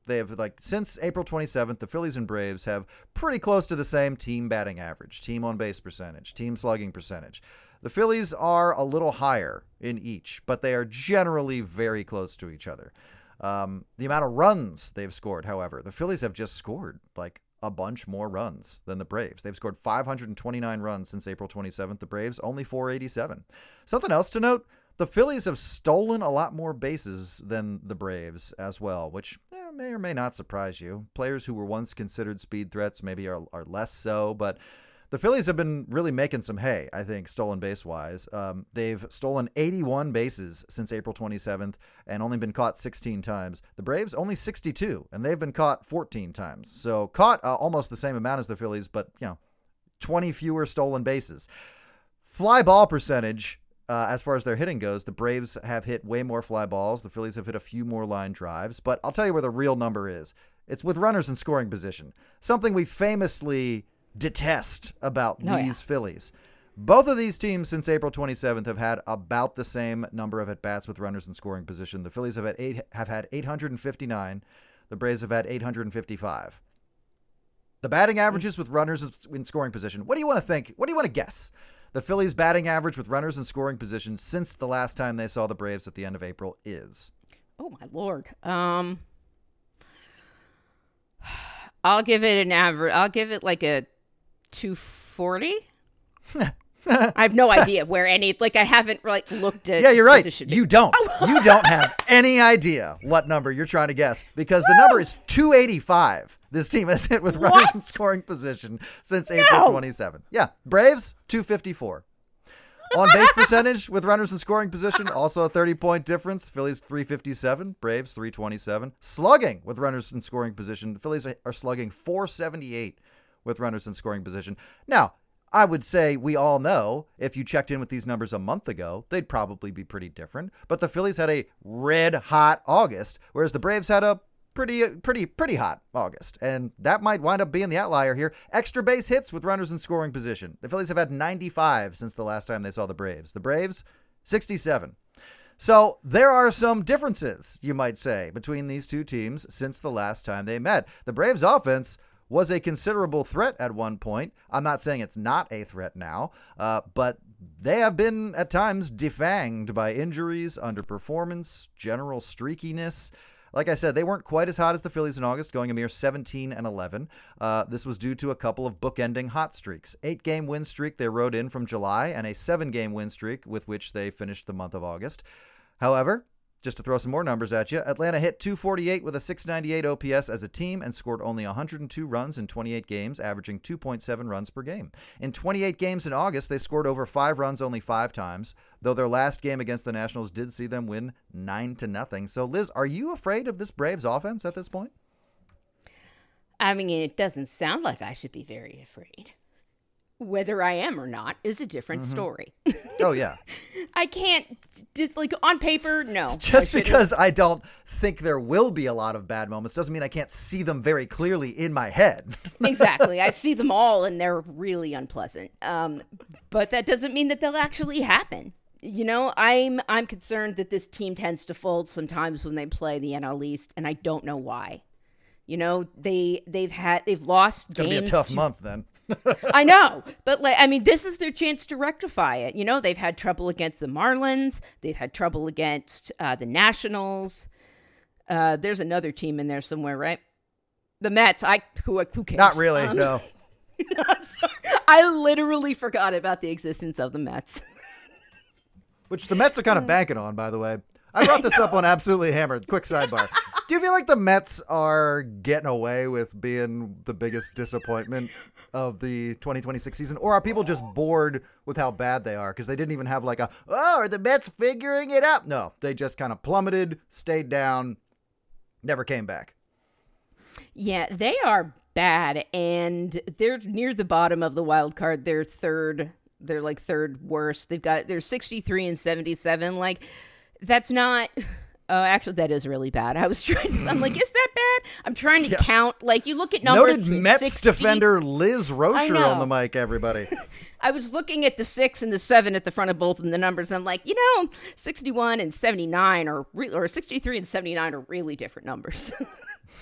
They have, like, since April 27th, the Phillies and Braves have pretty close to the same team batting average, team on base percentage, team slugging percentage. The Phillies are a little higher in each, but they are generally very close to each other. The amount of runs they've scored, however, the Phillies have just scored like a bunch more runs than the Braves. They've scored 529 runs since April 27th. The Braves only 487. Something else to note, the Phillies have stolen a lot more bases than the Braves as well, which may or may not surprise you. Players who were once considered speed threats maybe are less so, but the Phillies have been really making some hay, I think, stolen base-wise. They've stolen 81 bases since April 27th and only been caught 16 times. The Braves, only 62, and they've been caught 14 times. So caught almost the same amount as the Phillies, but 20 fewer stolen bases. Fly ball percentage, as far as their hitting goes, the Braves have hit way more fly balls. The Phillies have hit a few more line drives. But I'll tell you where the real number is. It's with runners in scoring position, something we famously detest about these Phillies. Both of these teams since April 27th have had about the same number of at-bats with runners in scoring position. The Phillies have had 859. The Braves have had 855. The batting averages with runners in scoring position. What do you want to think? What do you want to guess? The Phillies' batting average with runners in scoring position since the last time they saw the Braves at the end of April is? Oh, my Lord. I'll give it an average. I'll give it like a 240. I have no idea where any, I haven't looked at. Yeah, you're right. You don't. You don't have any idea what number you're trying to guess because the number is 285. This team has hit with runners in scoring position since April 27th. Yeah, Braves, 254. On base percentage with runners in scoring position, also a 30-point difference. Phillies 357, Braves 327. Slugging with runners in scoring position, the Phillies are slugging 478 with runners in scoring position. Now, I would say we all know if you checked in with these numbers a month ago, they'd probably be pretty different. But the Phillies had a red-hot August, whereas the Braves had a pretty hot August. And that might wind up being the outlier here. Extra base hits with runners in scoring position. The Phillies have had 95 since the last time they saw the Braves. The Braves, 67. So there are some differences, you might say, between these two teams since the last time they met. The Braves offense was a considerable threat at one point. I'm not saying it's not a threat now, but they have been at times defanged by injuries, underperformance, general streakiness. Like I said, they weren't quite as hot as the Phillies in August, going a mere 17-11. This was due to a couple of bookending hot streaks. 8-game win streak they rode in from July, and a 7-game win streak with which they finished the month of August. However, just to throw some more numbers at you, Atlanta hit 248 with a 698 OPS as a team and scored only 102 runs in 28 games, averaging 2.7 runs per game. In 28 games in August, they scored over 5 runs only 5 times, though their last game against the Nationals did see them win 9-0. So, Liz, are you afraid of this Braves offense at this point? I mean, it doesn't sound like I should be very afraid. Whether I am or not is a different story. Oh, yeah. I can't, just on paper, no. Just because I don't think there will be a lot of bad moments doesn't mean I can't see them very clearly in my head. Exactly. I see them all and they're really unpleasant. But that doesn't mean that they'll actually happen. I'm concerned that this team tends to fold sometimes when they play the NL East, and I don't know why. They've lost games. It's going to be a tough month then. I know, but this is their chance to rectify it. They've had trouble against the Marlins. They've had trouble against the Nationals. There's another team in there somewhere, right? The Mets. Who cares? Not really, no. I'm sorry. I literally forgot about the existence of the Mets. Which the Mets are kind of banking on, by the way. I brought this up on Absolutely Hammered. Quick sidebar. Do you feel like the Mets are getting away with being the biggest disappointment of the 2026 season? Or are people just bored with how bad they are? Because they didn't even have are the Mets figuring it out? No, they just kind of plummeted, stayed down, never came back. Yeah, they are bad, and they're near the bottom of the wild card. They're third worst. They're 63 and 77. That's not. Actually, that is really bad. I'm like, is that bad? I'm trying to count. You look at numbers. Noted Mets 60. Defender Liz Rocher on the mic, everybody. I was looking at the 6 and the 7 at the front of both of the numbers. And I'm like, 61 and 79 or 63 and 79 are really different numbers.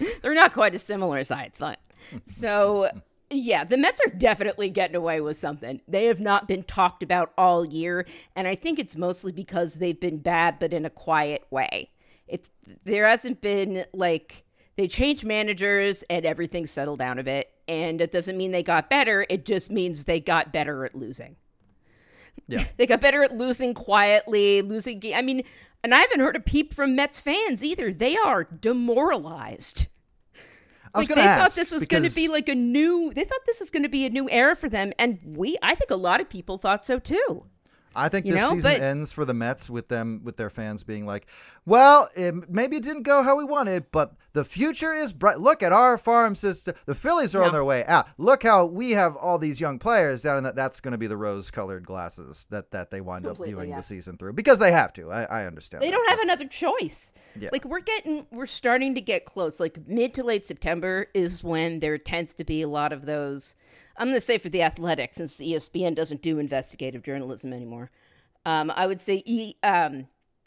They're not quite as similar as I had thought. So, yeah, the Mets are definitely getting away with something. They have not been talked about all year, and I think it's mostly because they've been bad, but in a quiet way. There hasn't been, like, they changed managers and everything settled down a bit, and it doesn't mean they got better. It just means they got better at losing. Yeah. They got better at losing quietly, I mean, and I haven't heard a peep from Mets fans either. They are demoralized. I was Like, going to ask. They thought this was going to be like they thought this was going to be a new era for them. And I think a lot of people thought so too. I think this season ends for the Mets with their fans being like, well, maybe it didn't go how we wanted, but the future is bright. Look at our farm system. The Phillies are on their way out. Look how we have all these young players down in that. That's going to be the rose-colored glasses that they wind up viewing the season through because they have to. I understand. They don't have another choice. Yeah. Like we're starting to get close. Like mid to late September is when there tends to be a lot of those. I'm going to say for The Athletic, since the ESPN doesn't do investigative journalism anymore. I would say The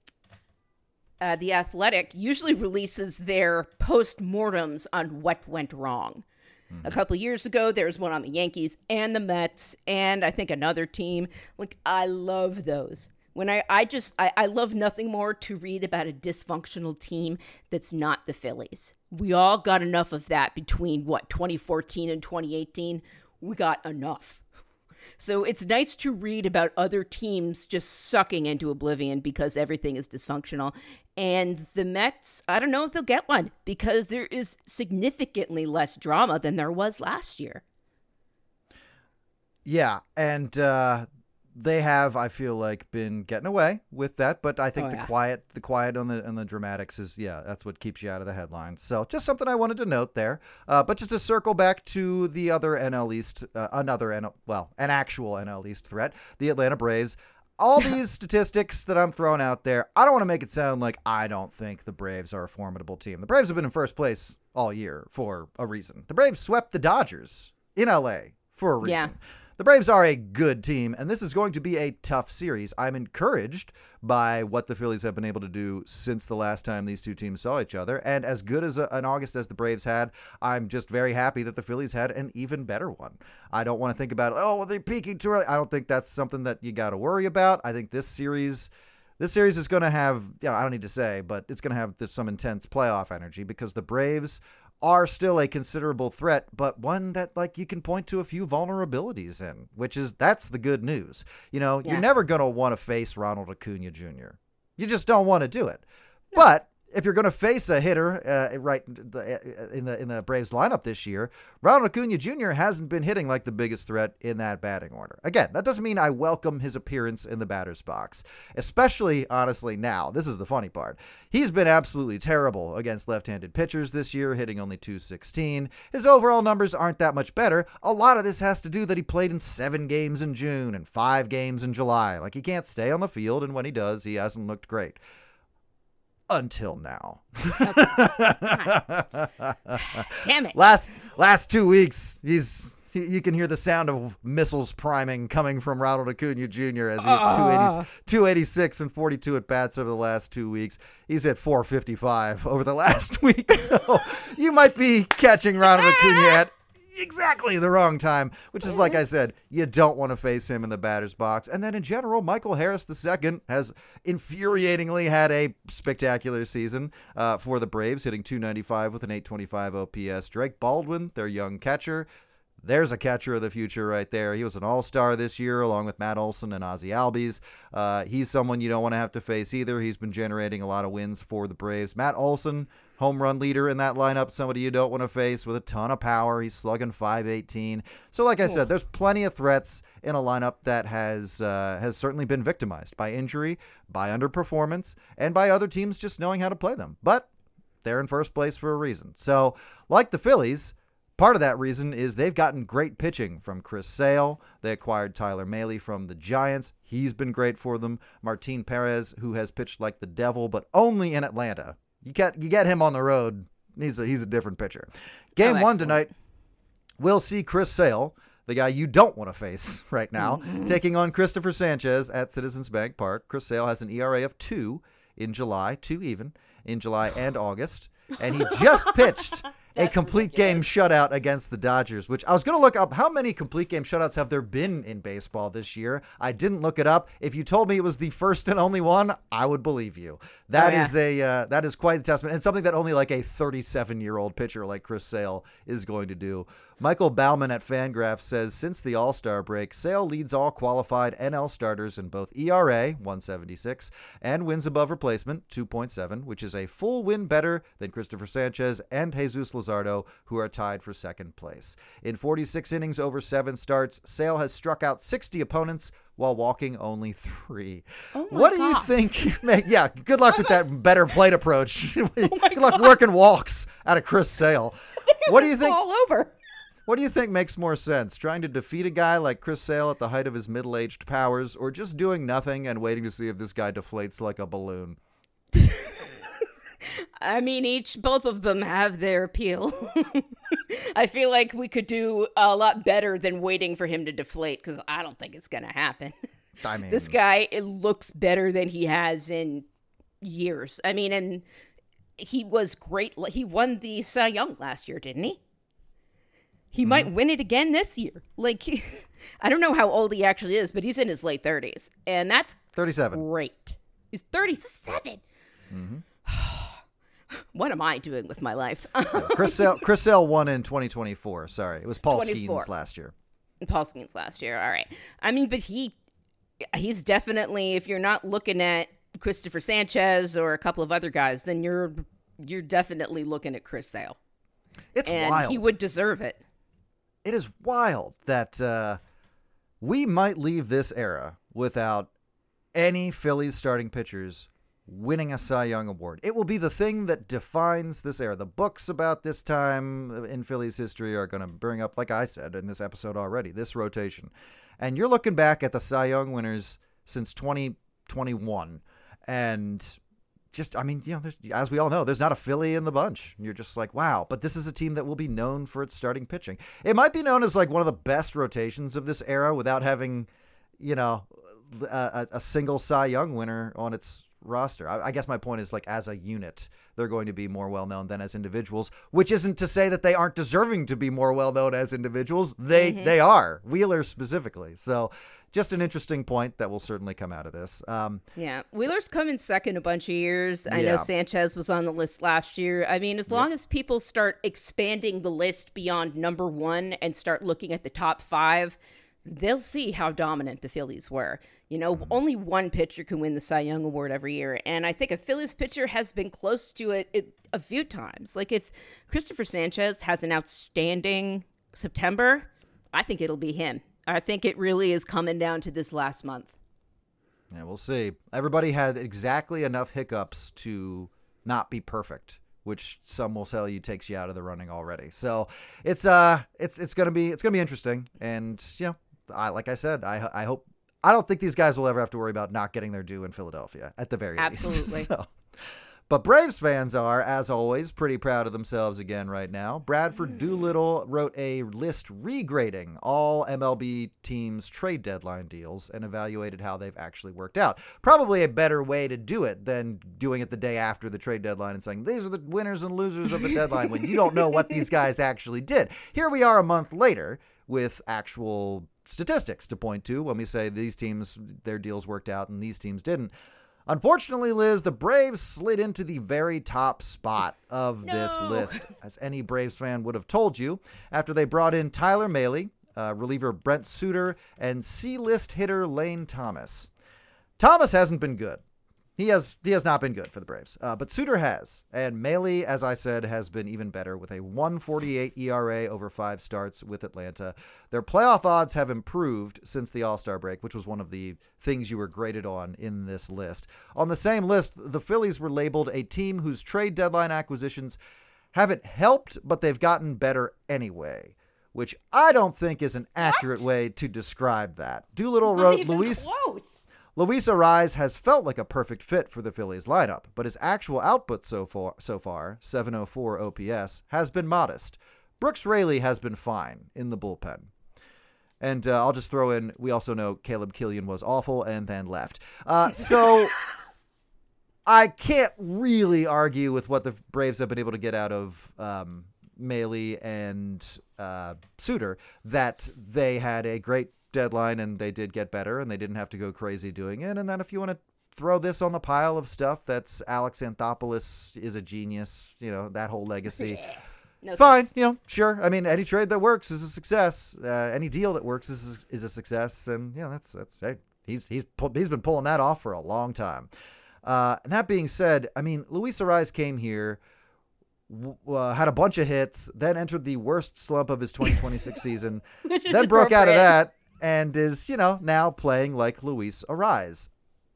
Athletic usually releases their post-mortems on what went wrong. Mm-hmm. A couple of years ago, there was one on the Yankees and the Mets and I think another team. Like, I love those. When I love nothing more to read about a dysfunctional team that's not the Phillies. We all got enough of that between, 2014 and 2018? We got enough. So it's nice to read about other teams just sucking into oblivion because everything is dysfunctional. And the Mets, I don't know if they'll get one because there is significantly less drama than there was last year. Yeah, and they have, I feel like, been getting away with that, but I think the quiet on the dramatics is, that's what keeps you out of the headlines. So just something I wanted to note there. But just to circle back to the other NL East, an actual NL East threat, the Atlanta Braves. All these statistics that I'm throwing out there, I don't want to make it sound like I don't think the Braves are a formidable team. The Braves have been in first place all year for a reason. The Braves swept the Dodgers in LA for a reason. Yeah. The Braves are a good team, and this is going to be a tough series. I'm encouraged by what the Phillies have been able to do since the last time these two teams saw each other. And as good as an August as the Braves had, I'm just very happy that the Phillies had an even better one. I don't want to think about, they're peaking too early. I don't think that's something that you got to worry about. I think this series is going to have, I don't need to say, but it's going to have some intense playoff energy because the Braves are still a considerable threat, but one that you can point to a few vulnerabilities in, that's the good news. You're never going to want to face Ronald Acuna Jr. You just don't want to do it. No. But if you're going to face a hitter in the Braves lineup this year, Ronald Acuna Jr. hasn't been hitting like the biggest threat in that batting order. Again, that doesn't mean I welcome his appearance in the batter's box, especially, honestly, now. This is the funny part. He's been absolutely terrible against left-handed pitchers this year, hitting only .216. His overall numbers aren't that much better. A lot of this has to do that he played in 7 games in June and 5 games in July. He can't stay on the field, and when he does, he hasn't looked great. Until now. Damn it. Last 2 weeks, you can hear the sound of missiles priming coming from Ronald Acuna Jr. as he hits 286 and 42 at bats over the last 2 weeks. He's hit 455 over the last week. So you might be catching Ronald Acuna at exactly the wrong time, which is, like I said, you don't want to face him in the batter's box. And then in general, Michael Harris II has infuriatingly had a spectacular season for the Braves, hitting .295 with an .825 OPS. Drake Baldwin, their young catcher, there's a catcher of the future right there. He was an all-star this year along with Matt Olson and Ozzie Albies. He's someone you don't want to have to face either. He's been generating a lot of wins for the Braves. Matt Olson, home run leader in that lineup, somebody you don't want to face with a ton of power. He's slugging .518. So like I said, there's plenty of threats in a lineup that has certainly been victimized by injury, by underperformance, and by other teams just knowing how to play them. But they're in first place for a reason. So like the Phillies, part of that reason is they've gotten great pitching from Chris Sale. They acquired Tyler Mahle from the Giants. He's been great for them. Martin Perez, who has pitched like the devil, but only in Atlanta. You get him on the road, he's a different pitcher. Game 1 tonight, we'll see Chris Sale, the guy you don't want to face right now, taking on Christopher Sanchez at Citizens Bank Park. Chris Sale has an ERA of 2 in July, 2 even, in July and August. And he just pitched a complete game shutout against the Dodgers, which I was going to look up how many complete game shutouts have there been in baseball this year. I didn't look it up. If you told me it was the first and only one, I would believe you. That is quite a testament, and something that only like a 37-year-old pitcher like Chris Sale is going to do. Michael Bauman at Fangraphs says, since the All-Star break, Sale leads all qualified NL starters in both ERA, 176, and wins above replacement, 2.7, which is a full win better than Christopher Sanchez and Jesus Luzardo, who are tied for second place. In 46 innings over 7 starts, Sale has struck out 60 opponents while walking only 3. Oh my what do God. you think? Yeah, good luck with that better plate approach. Good luck working walks out of Chris Sale. What do you think? All over. What do you think makes more sense? Trying to defeat a guy like Chris Sale at the height of his middle-aged powers, or just doing nothing and waiting to see if this guy deflates like a balloon? I mean, both of them have their appeal. I feel like we could do a lot better than waiting for him to deflate, because I don't think it's going to happen. I mean, This guy, it looks better than he has in years. I mean, and he was great. He won the Cy Young last year, didn't he? He might win it again this year. Like, I don't know how old he actually is, but he's in his late 30s. And that's 37. great. He's 37. What am I doing with my life? Chris Sale won in 2024. Sorry, it was Paul 24. Skeens last year. Paul Skeens last year. All right. I mean, but he's definitely, if you're not looking at Christopher Sanchez or a couple of other guys, then you're definitely looking at Chris Sale. It's And wild. he would deserve it. It is wild that we might leave this era without any Phillies starting pitchers winning a Cy Young award. It will be the thing that defines this era. The books about this time in Phillies history are going to bring up, like I said in this episode already, this rotation. And you're looking back at the Cy Young winners since 2021, and just, I mean, you know, as we all know, there's not a Philly in the bunch. You're just like, wow. But this is a team that will be known for its starting pitching. It might be known as like one of the best rotations of this era without having, you know, a single Cy Young winner on its roster. I guess my point is, like, as a unit, they're going to be more well-known than as individuals, which isn't to say that they aren't deserving to be more well-known as individuals. They are, Wheeler specifically. So just an interesting point that will certainly come out of this. Yeah, Wheeler's come in second a bunch of years. I know Sanchez was on the list last year. I mean, as long as people start expanding the list beyond number 1 and start looking at the top 5, they'll see how dominant the Phillies were. You know, only one pitcher can win the Cy Young Award every year. And I think a Phillies pitcher has been close to it a few times. Like, if Christopher Sanchez has an outstanding September, I think it'll be him. I think it really is coming down to this last month. Yeah, we'll see. Everybody had exactly enough hiccups to not be perfect, which some will tell you takes you out of the running already. So it's gonna be interesting. And, you know, like I said, I hope, I don't think these guys will ever have to worry about not getting their due in Philadelphia at the very least. Absolutely. But Braves fans are, as always, pretty proud of themselves again right now. Bradford Doolittle wrote a list regrading all MLB teams' trade deadline deals and evaluated how they've actually worked out. Probably a better way to do it than doing it the day after the trade deadline and saying, these are the winners and losers of the deadline, when you don't know what these guys actually did. Here we are a month later with actual statistics to point to when we say these teams, their deals worked out and these teams didn't. Unfortunately, Liz, the Braves slid into the very top spot of this list, as any Braves fan would have told you, after they brought in Tyler Mahle, reliever Brent Suter, and C-list hitter Lane Thomas. Thomas hasn't been good. He has not been good for the Braves, but Suter has. And Mahle, as I said, has been even better with a 1.48 ERA over 5 starts with Atlanta. Their playoff odds have improved since the All-Star break, which was one of the things you were graded on in this list. On the same list, the Phillies were labeled a team whose trade deadline acquisitions haven't helped, but they've gotten better anyway, which I don't think is an accurate way to describe that. Doolittle wrote, Luis Arraez has felt like a perfect fit for the Phillies lineup, but his actual output so far, 704 OPS, has been modest. Brooks Raley has been fine in the bullpen. And I'll just throw in, we also know Caleb Killian was awful and then left. So I can't really argue with what the Braves have been able to get out of Maile and Suter, that they had a great deadline and they did get better and they didn't have to go crazy doing it. And then if you want to throw this on the pile of stuff that's Alex Anthopoulos is a genius, that whole legacy. No Fine, thanks. sure. I mean, any trade that works is a success. Any deal that works is a success, and that's hey, he's been pulling that off for a long time. And that being said, I mean, Luis Arraez came here, had a bunch of hits, then entered the worst slump of his 2026 season, then broke out of that, and is now playing like Luis Arraez.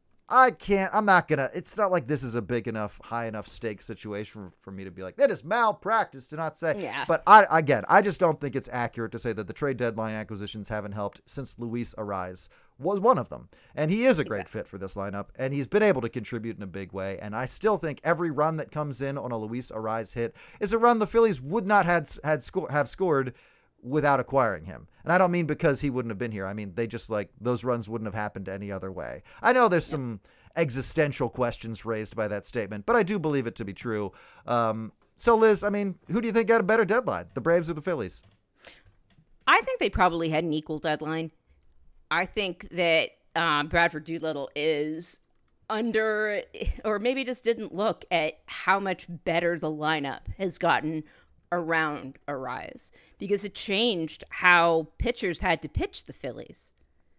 It's not like this is a big enough, high enough stake situation for me to be like, that is malpractice to not say. Yeah. But I just don't think it's accurate to say that the trade deadline acquisitions haven't helped, since Luis Arraez was one of them. And he is a great fit for this lineup, and he's been able to contribute in a big way. And I still think every run that comes in on a Luis Arraez hit is a run the Phillies would not have scored without acquiring him. And I don't mean because he wouldn't have been here. I mean, they just those runs wouldn't have happened any other way. I know there's some existential questions raised by that statement, but I do believe it to be true. So Liz, I mean, who do you think got a better deadline, the Braves or the Phillies? I think they probably had an equal deadline. I think that Bradford Doolittle is under, or maybe just didn't look at how much better the lineup has gotten around Arraez, because it changed how pitchers had to pitch the Phillies.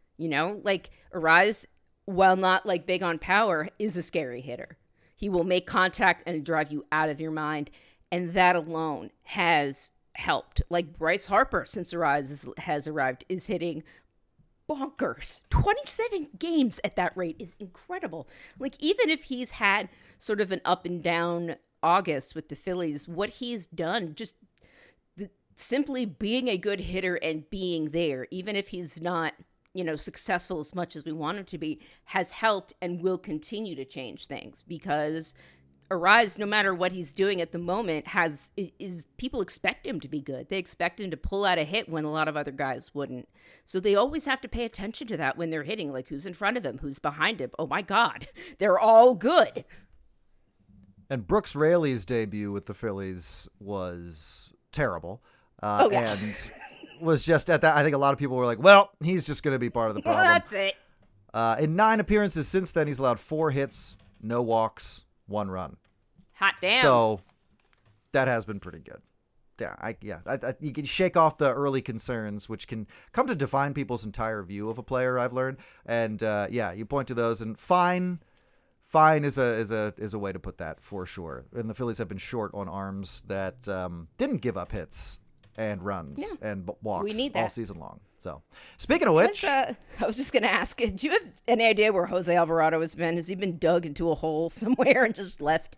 Arraez, while not big on power, is a scary hitter. He will make contact and drive you out of your mind, and that alone has helped. Bryce Harper, since Arraez has arrived, is hitting bonkers. 27 games at that rate is incredible. Even if he's had sort of an up and down August with the Phillies, what he's done, just simply being a good hitter and being there, even if he's not, successful as much as we want him to be, has helped and will continue to change things, because Arraez, no matter what he's doing at the moment, is people expect him to be good. They expect him to pull out a hit when a lot of other guys wouldn't. So they always have to pay attention to that when they're hitting, who's in front of him, who's behind him. Oh my God, they're all good. And Brooks Raley's debut with the Phillies was terrible. And was just at that. I think a lot of people were like, well, he's just going to be part of the problem. That's it. In 9 appearances since then, he's allowed 4 hits, no walks, 1 run. Hot damn. So that has been pretty good. You can shake off the early concerns, which can come to define people's entire view of a player, I've learned. And you point to those, and fine is a way to put that, for sure. And the Phillies have been short on arms that didn't give up hits and runs and walks all season long. So, speaking of which, I was just going to ask, do you have any idea where Jose Alvarado has been? Has he been dug into a hole somewhere and just left?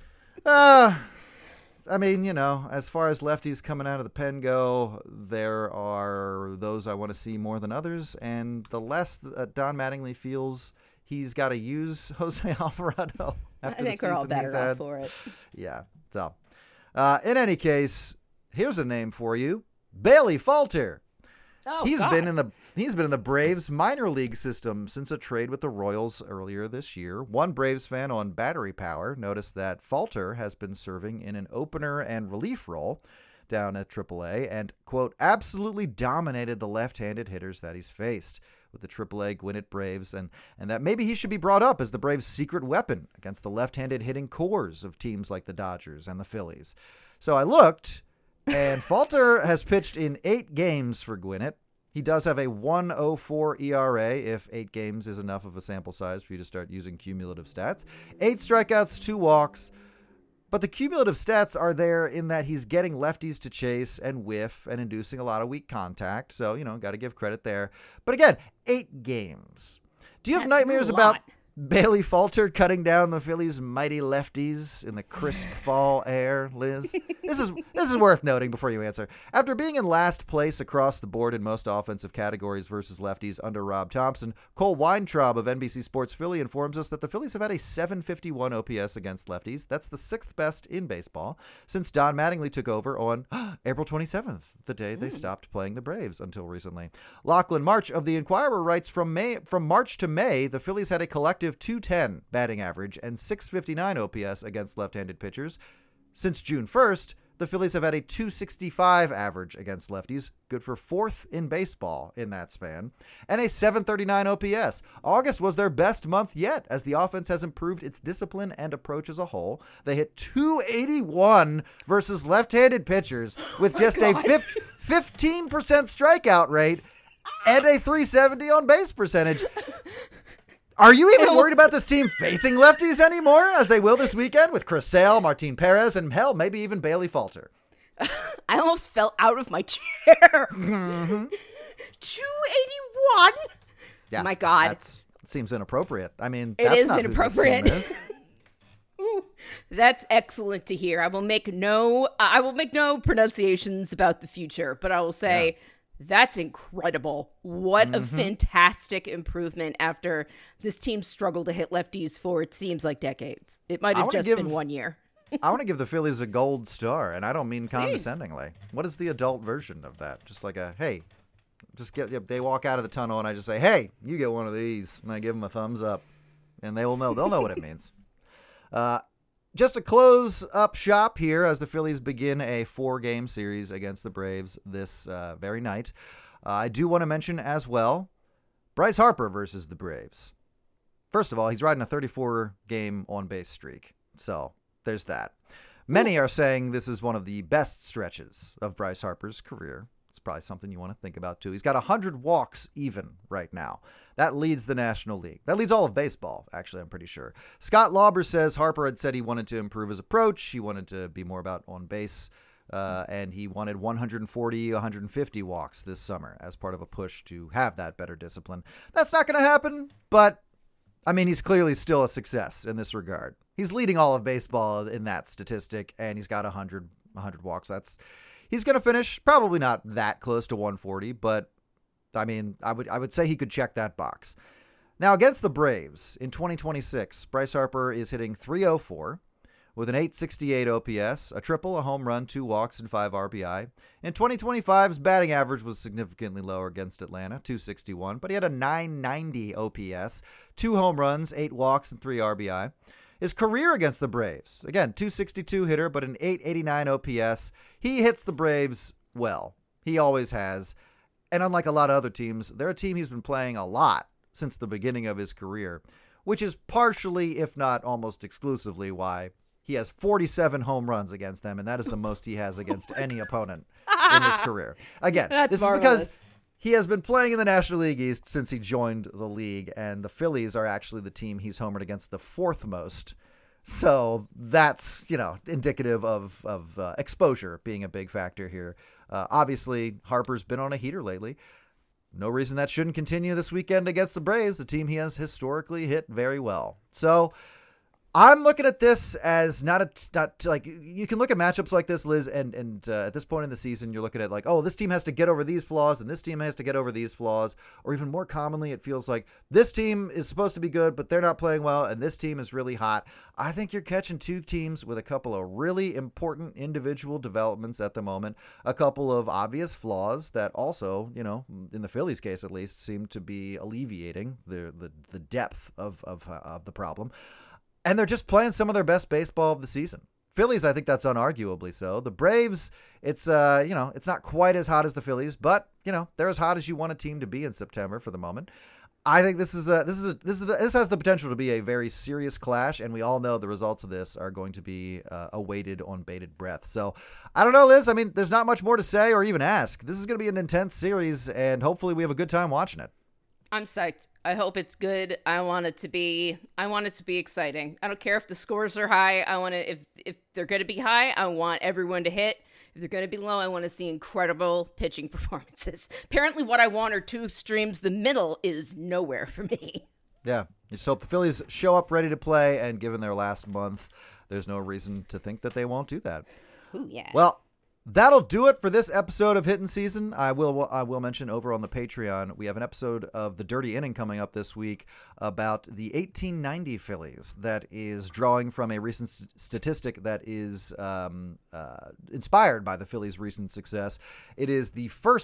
I mean, as far as lefties coming out of the pen go, there are those I want to see more than others. And the less Don Mattingly feels he's got to use Jose Alvarado after the season he's had. I think we're all better off for it. Yeah. So, in any case, here's a name for you: Bailey Falter. Oh, he's been in the Braves minor league system since a trade with the Royals earlier this year. One Braves fan on Battery Power noticed that Falter has been serving in an opener and relief role down at AAA and, quote, absolutely dominated the left-handed hitters that he's faced with the AAA Gwinnett Braves, and that maybe he should be brought up as the Braves' secret weapon against the left-handed hitting cores of teams like the Dodgers and the Phillies. So I looked, and Falter has pitched in 8 games for Gwinnett. He does have a 1.04 ERA, if 8 games is enough of a sample size for you to start using cumulative stats. 8 strikeouts, 2 walks. But the cumulative stats are there in that he's getting lefties to chase and whiff and inducing a lot of weak contact. So, got to give credit there. But again, 8 games. Do you have nightmares about Bailey Falter cutting down the Phillies' mighty lefties in the crisp fall air, Liz? This is worth noting before you answer. After being in last place across the board in most offensive categories versus lefties under Rob Thompson, Cole Weintraub of NBC Sports Philly informs us that the Phillies have had a .751 OPS against lefties. That's the 6th best in baseball since Don Mattingly took over on April 27th, the day they stopped playing the Braves until recently. Lachlan March of the Inquirer writes, from March to May, the Phillies had a collective respective .210 batting average and .659 OPS against left-handed pitchers. Since June 1st, the Phillies have had a .265 average against lefties, good for 4th in baseball in that span, and a .739 OPS. August was their best month yet, as the offense has improved its discipline and approach as a whole. They hit .281 versus left-handed pitchers with just a 15% strikeout rate and a .370 on base percentage. Are you even worried about this team facing lefties anymore, as they will this weekend with Chris Sale, Martin Perez, and hell, maybe even Bailey Falter? I almost fell out of my chair. 281? Yeah, my God. That seems inappropriate. I mean, It that's is not inappropriate. Who this team is. That's excellent to hear. I will make no pronunciations about the future, but I will say that's incredible. What a fantastic improvement after this team struggled to hit lefties for, it seems like, decades. It might have just been 1 year. I want to give the Phillies a gold star, and I don't mean condescendingly. What is the adult version of that? Just like hey, they walk out of the tunnel and I just say, hey, you get one of these. And I give them a thumbs up, and they'll know what it means. Just to close up shop here as the Phillies begin a 4-game series against the Braves this very night, I do want to mention as well Bryce Harper versus the Braves. First of all, he's riding a 34-game on-base streak, so there's that. Many are saying this is one of the best stretches of Bryce Harper's career. It's probably something you want to think about, too. He's got 100 walks even right now. That leads the National League. That leads all of baseball, actually, I'm pretty sure. Scott Lauber says Harper had said he wanted to improve his approach. He wanted to be more about on base, and he wanted 140, 150 walks this summer as part of a push to have that better discipline. That's not going to happen, but, I mean, he's clearly still a success in this regard. He's leading all of baseball in that statistic, and he's got 100 walks. He's going to finish probably not that close to 140, but I mean, I would say he could check that box. Now, against the Braves in 2026, Bryce Harper is hitting .304 with an .868 OPS, a triple, a home run, 2 walks, and 5 RBI. In 2025's batting average was significantly lower against Atlanta, .261, but he had a .990 OPS, 2 home runs, 8 walks, and 3 RBI. His career against the Braves, again, .262 hitter, but an .889 OPS. He hits the Braves well. He always has. And unlike a lot of other teams, they're a team he's been playing a lot since the beginning of his career, which is partially, if not almost exclusively, why he has 47 home runs against them, and that is the most he has against any opponent in his career. Again, this is because he has been playing in the National League East since he joined the league, and the Phillies are actually the team he's homered against the 4th most. So that's, indicative of exposure being a big factor here. Obviously, Harper's been on a heater lately. No reason that shouldn't continue this weekend against the Braves, a team he has historically hit very well. So I'm looking at this as not like you can look at matchups like this, Liz, and at this point in the season, you're looking at like, oh, this team has to get over these flaws and this team has to get over these flaws. Or even more commonly, it feels like this team is supposed to be good, but they're not playing well, and this team is really hot. I think you're catching 2 teams with a couple of really important individual developments at the moment, a couple of obvious flaws that also, in the Phillies case at least, seem to be alleviating the depth of the problem. And they're just playing some of their best baseball of the season. Phillies, I think that's unarguably so. The Braves, it's not quite as hot as the Phillies, but they're as hot as you want a team to be in September for the moment. I think this has the potential to be a very serious clash, and we all know the results of this are going to be awaited on bated breath. So I don't know, Liz. I mean, there's not much more to say or even ask. This is going to be an intense series, and hopefully we have a good time watching it. I'm psyched. I hope it's good. I want it to be exciting. I don't care if the scores are high. If they're going to be high, I want everyone to hit. If they're going to be low, I want to see incredible pitching performances. Apparently what I want are 2 streams. The middle is nowhere for me. Yeah. So if the Phillies show up ready to play, and given their last month, there's no reason to think that they won't do that. Ooh, yeah. Well, that'll do it for this episode of Hittin' Season. I will mention over on the Patreon, we have an episode of The Dirty Inning coming up this week about the 1890 Phillies that is drawing from a recent statistic that is inspired by the Phillies' recent success. It is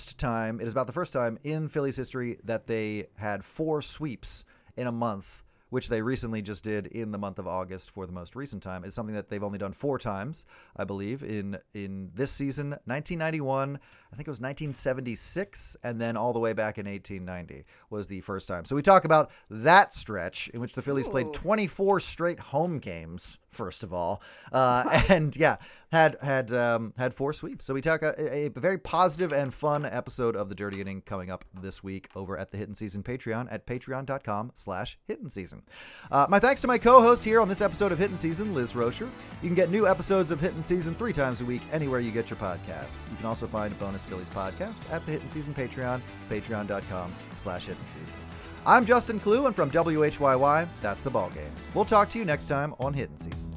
about the first time in Phillies history that they had 4 sweeps in a month which they recently just did in the month of August for the most recent time, is something that they've only done 4 times, I believe, in this season. 1991, I think it was 1976, and then all the way back in 1890 was the first time. So we talk about that stretch in which the Phillies played 24 straight home games, first of all, and had 4 sweeps. So we talk a very positive and fun episode of The Dirty Inning coming up this week over at the Hittin' Season Patreon at patreon.com/Hittin' Season. My thanks to my co-host here on this episode of Hittin' Season, Liz Rocher. You can get new episodes of Hittin' Season 3 times a week anywhere you get your podcasts. You can also find bonus Phillies podcasts at the Hittin' Season Patreon, patreon.com/Hittin' Season. I'm Justin Clue, and from WHYY, that's the ballgame. We'll talk to you next time on Hittin' Season.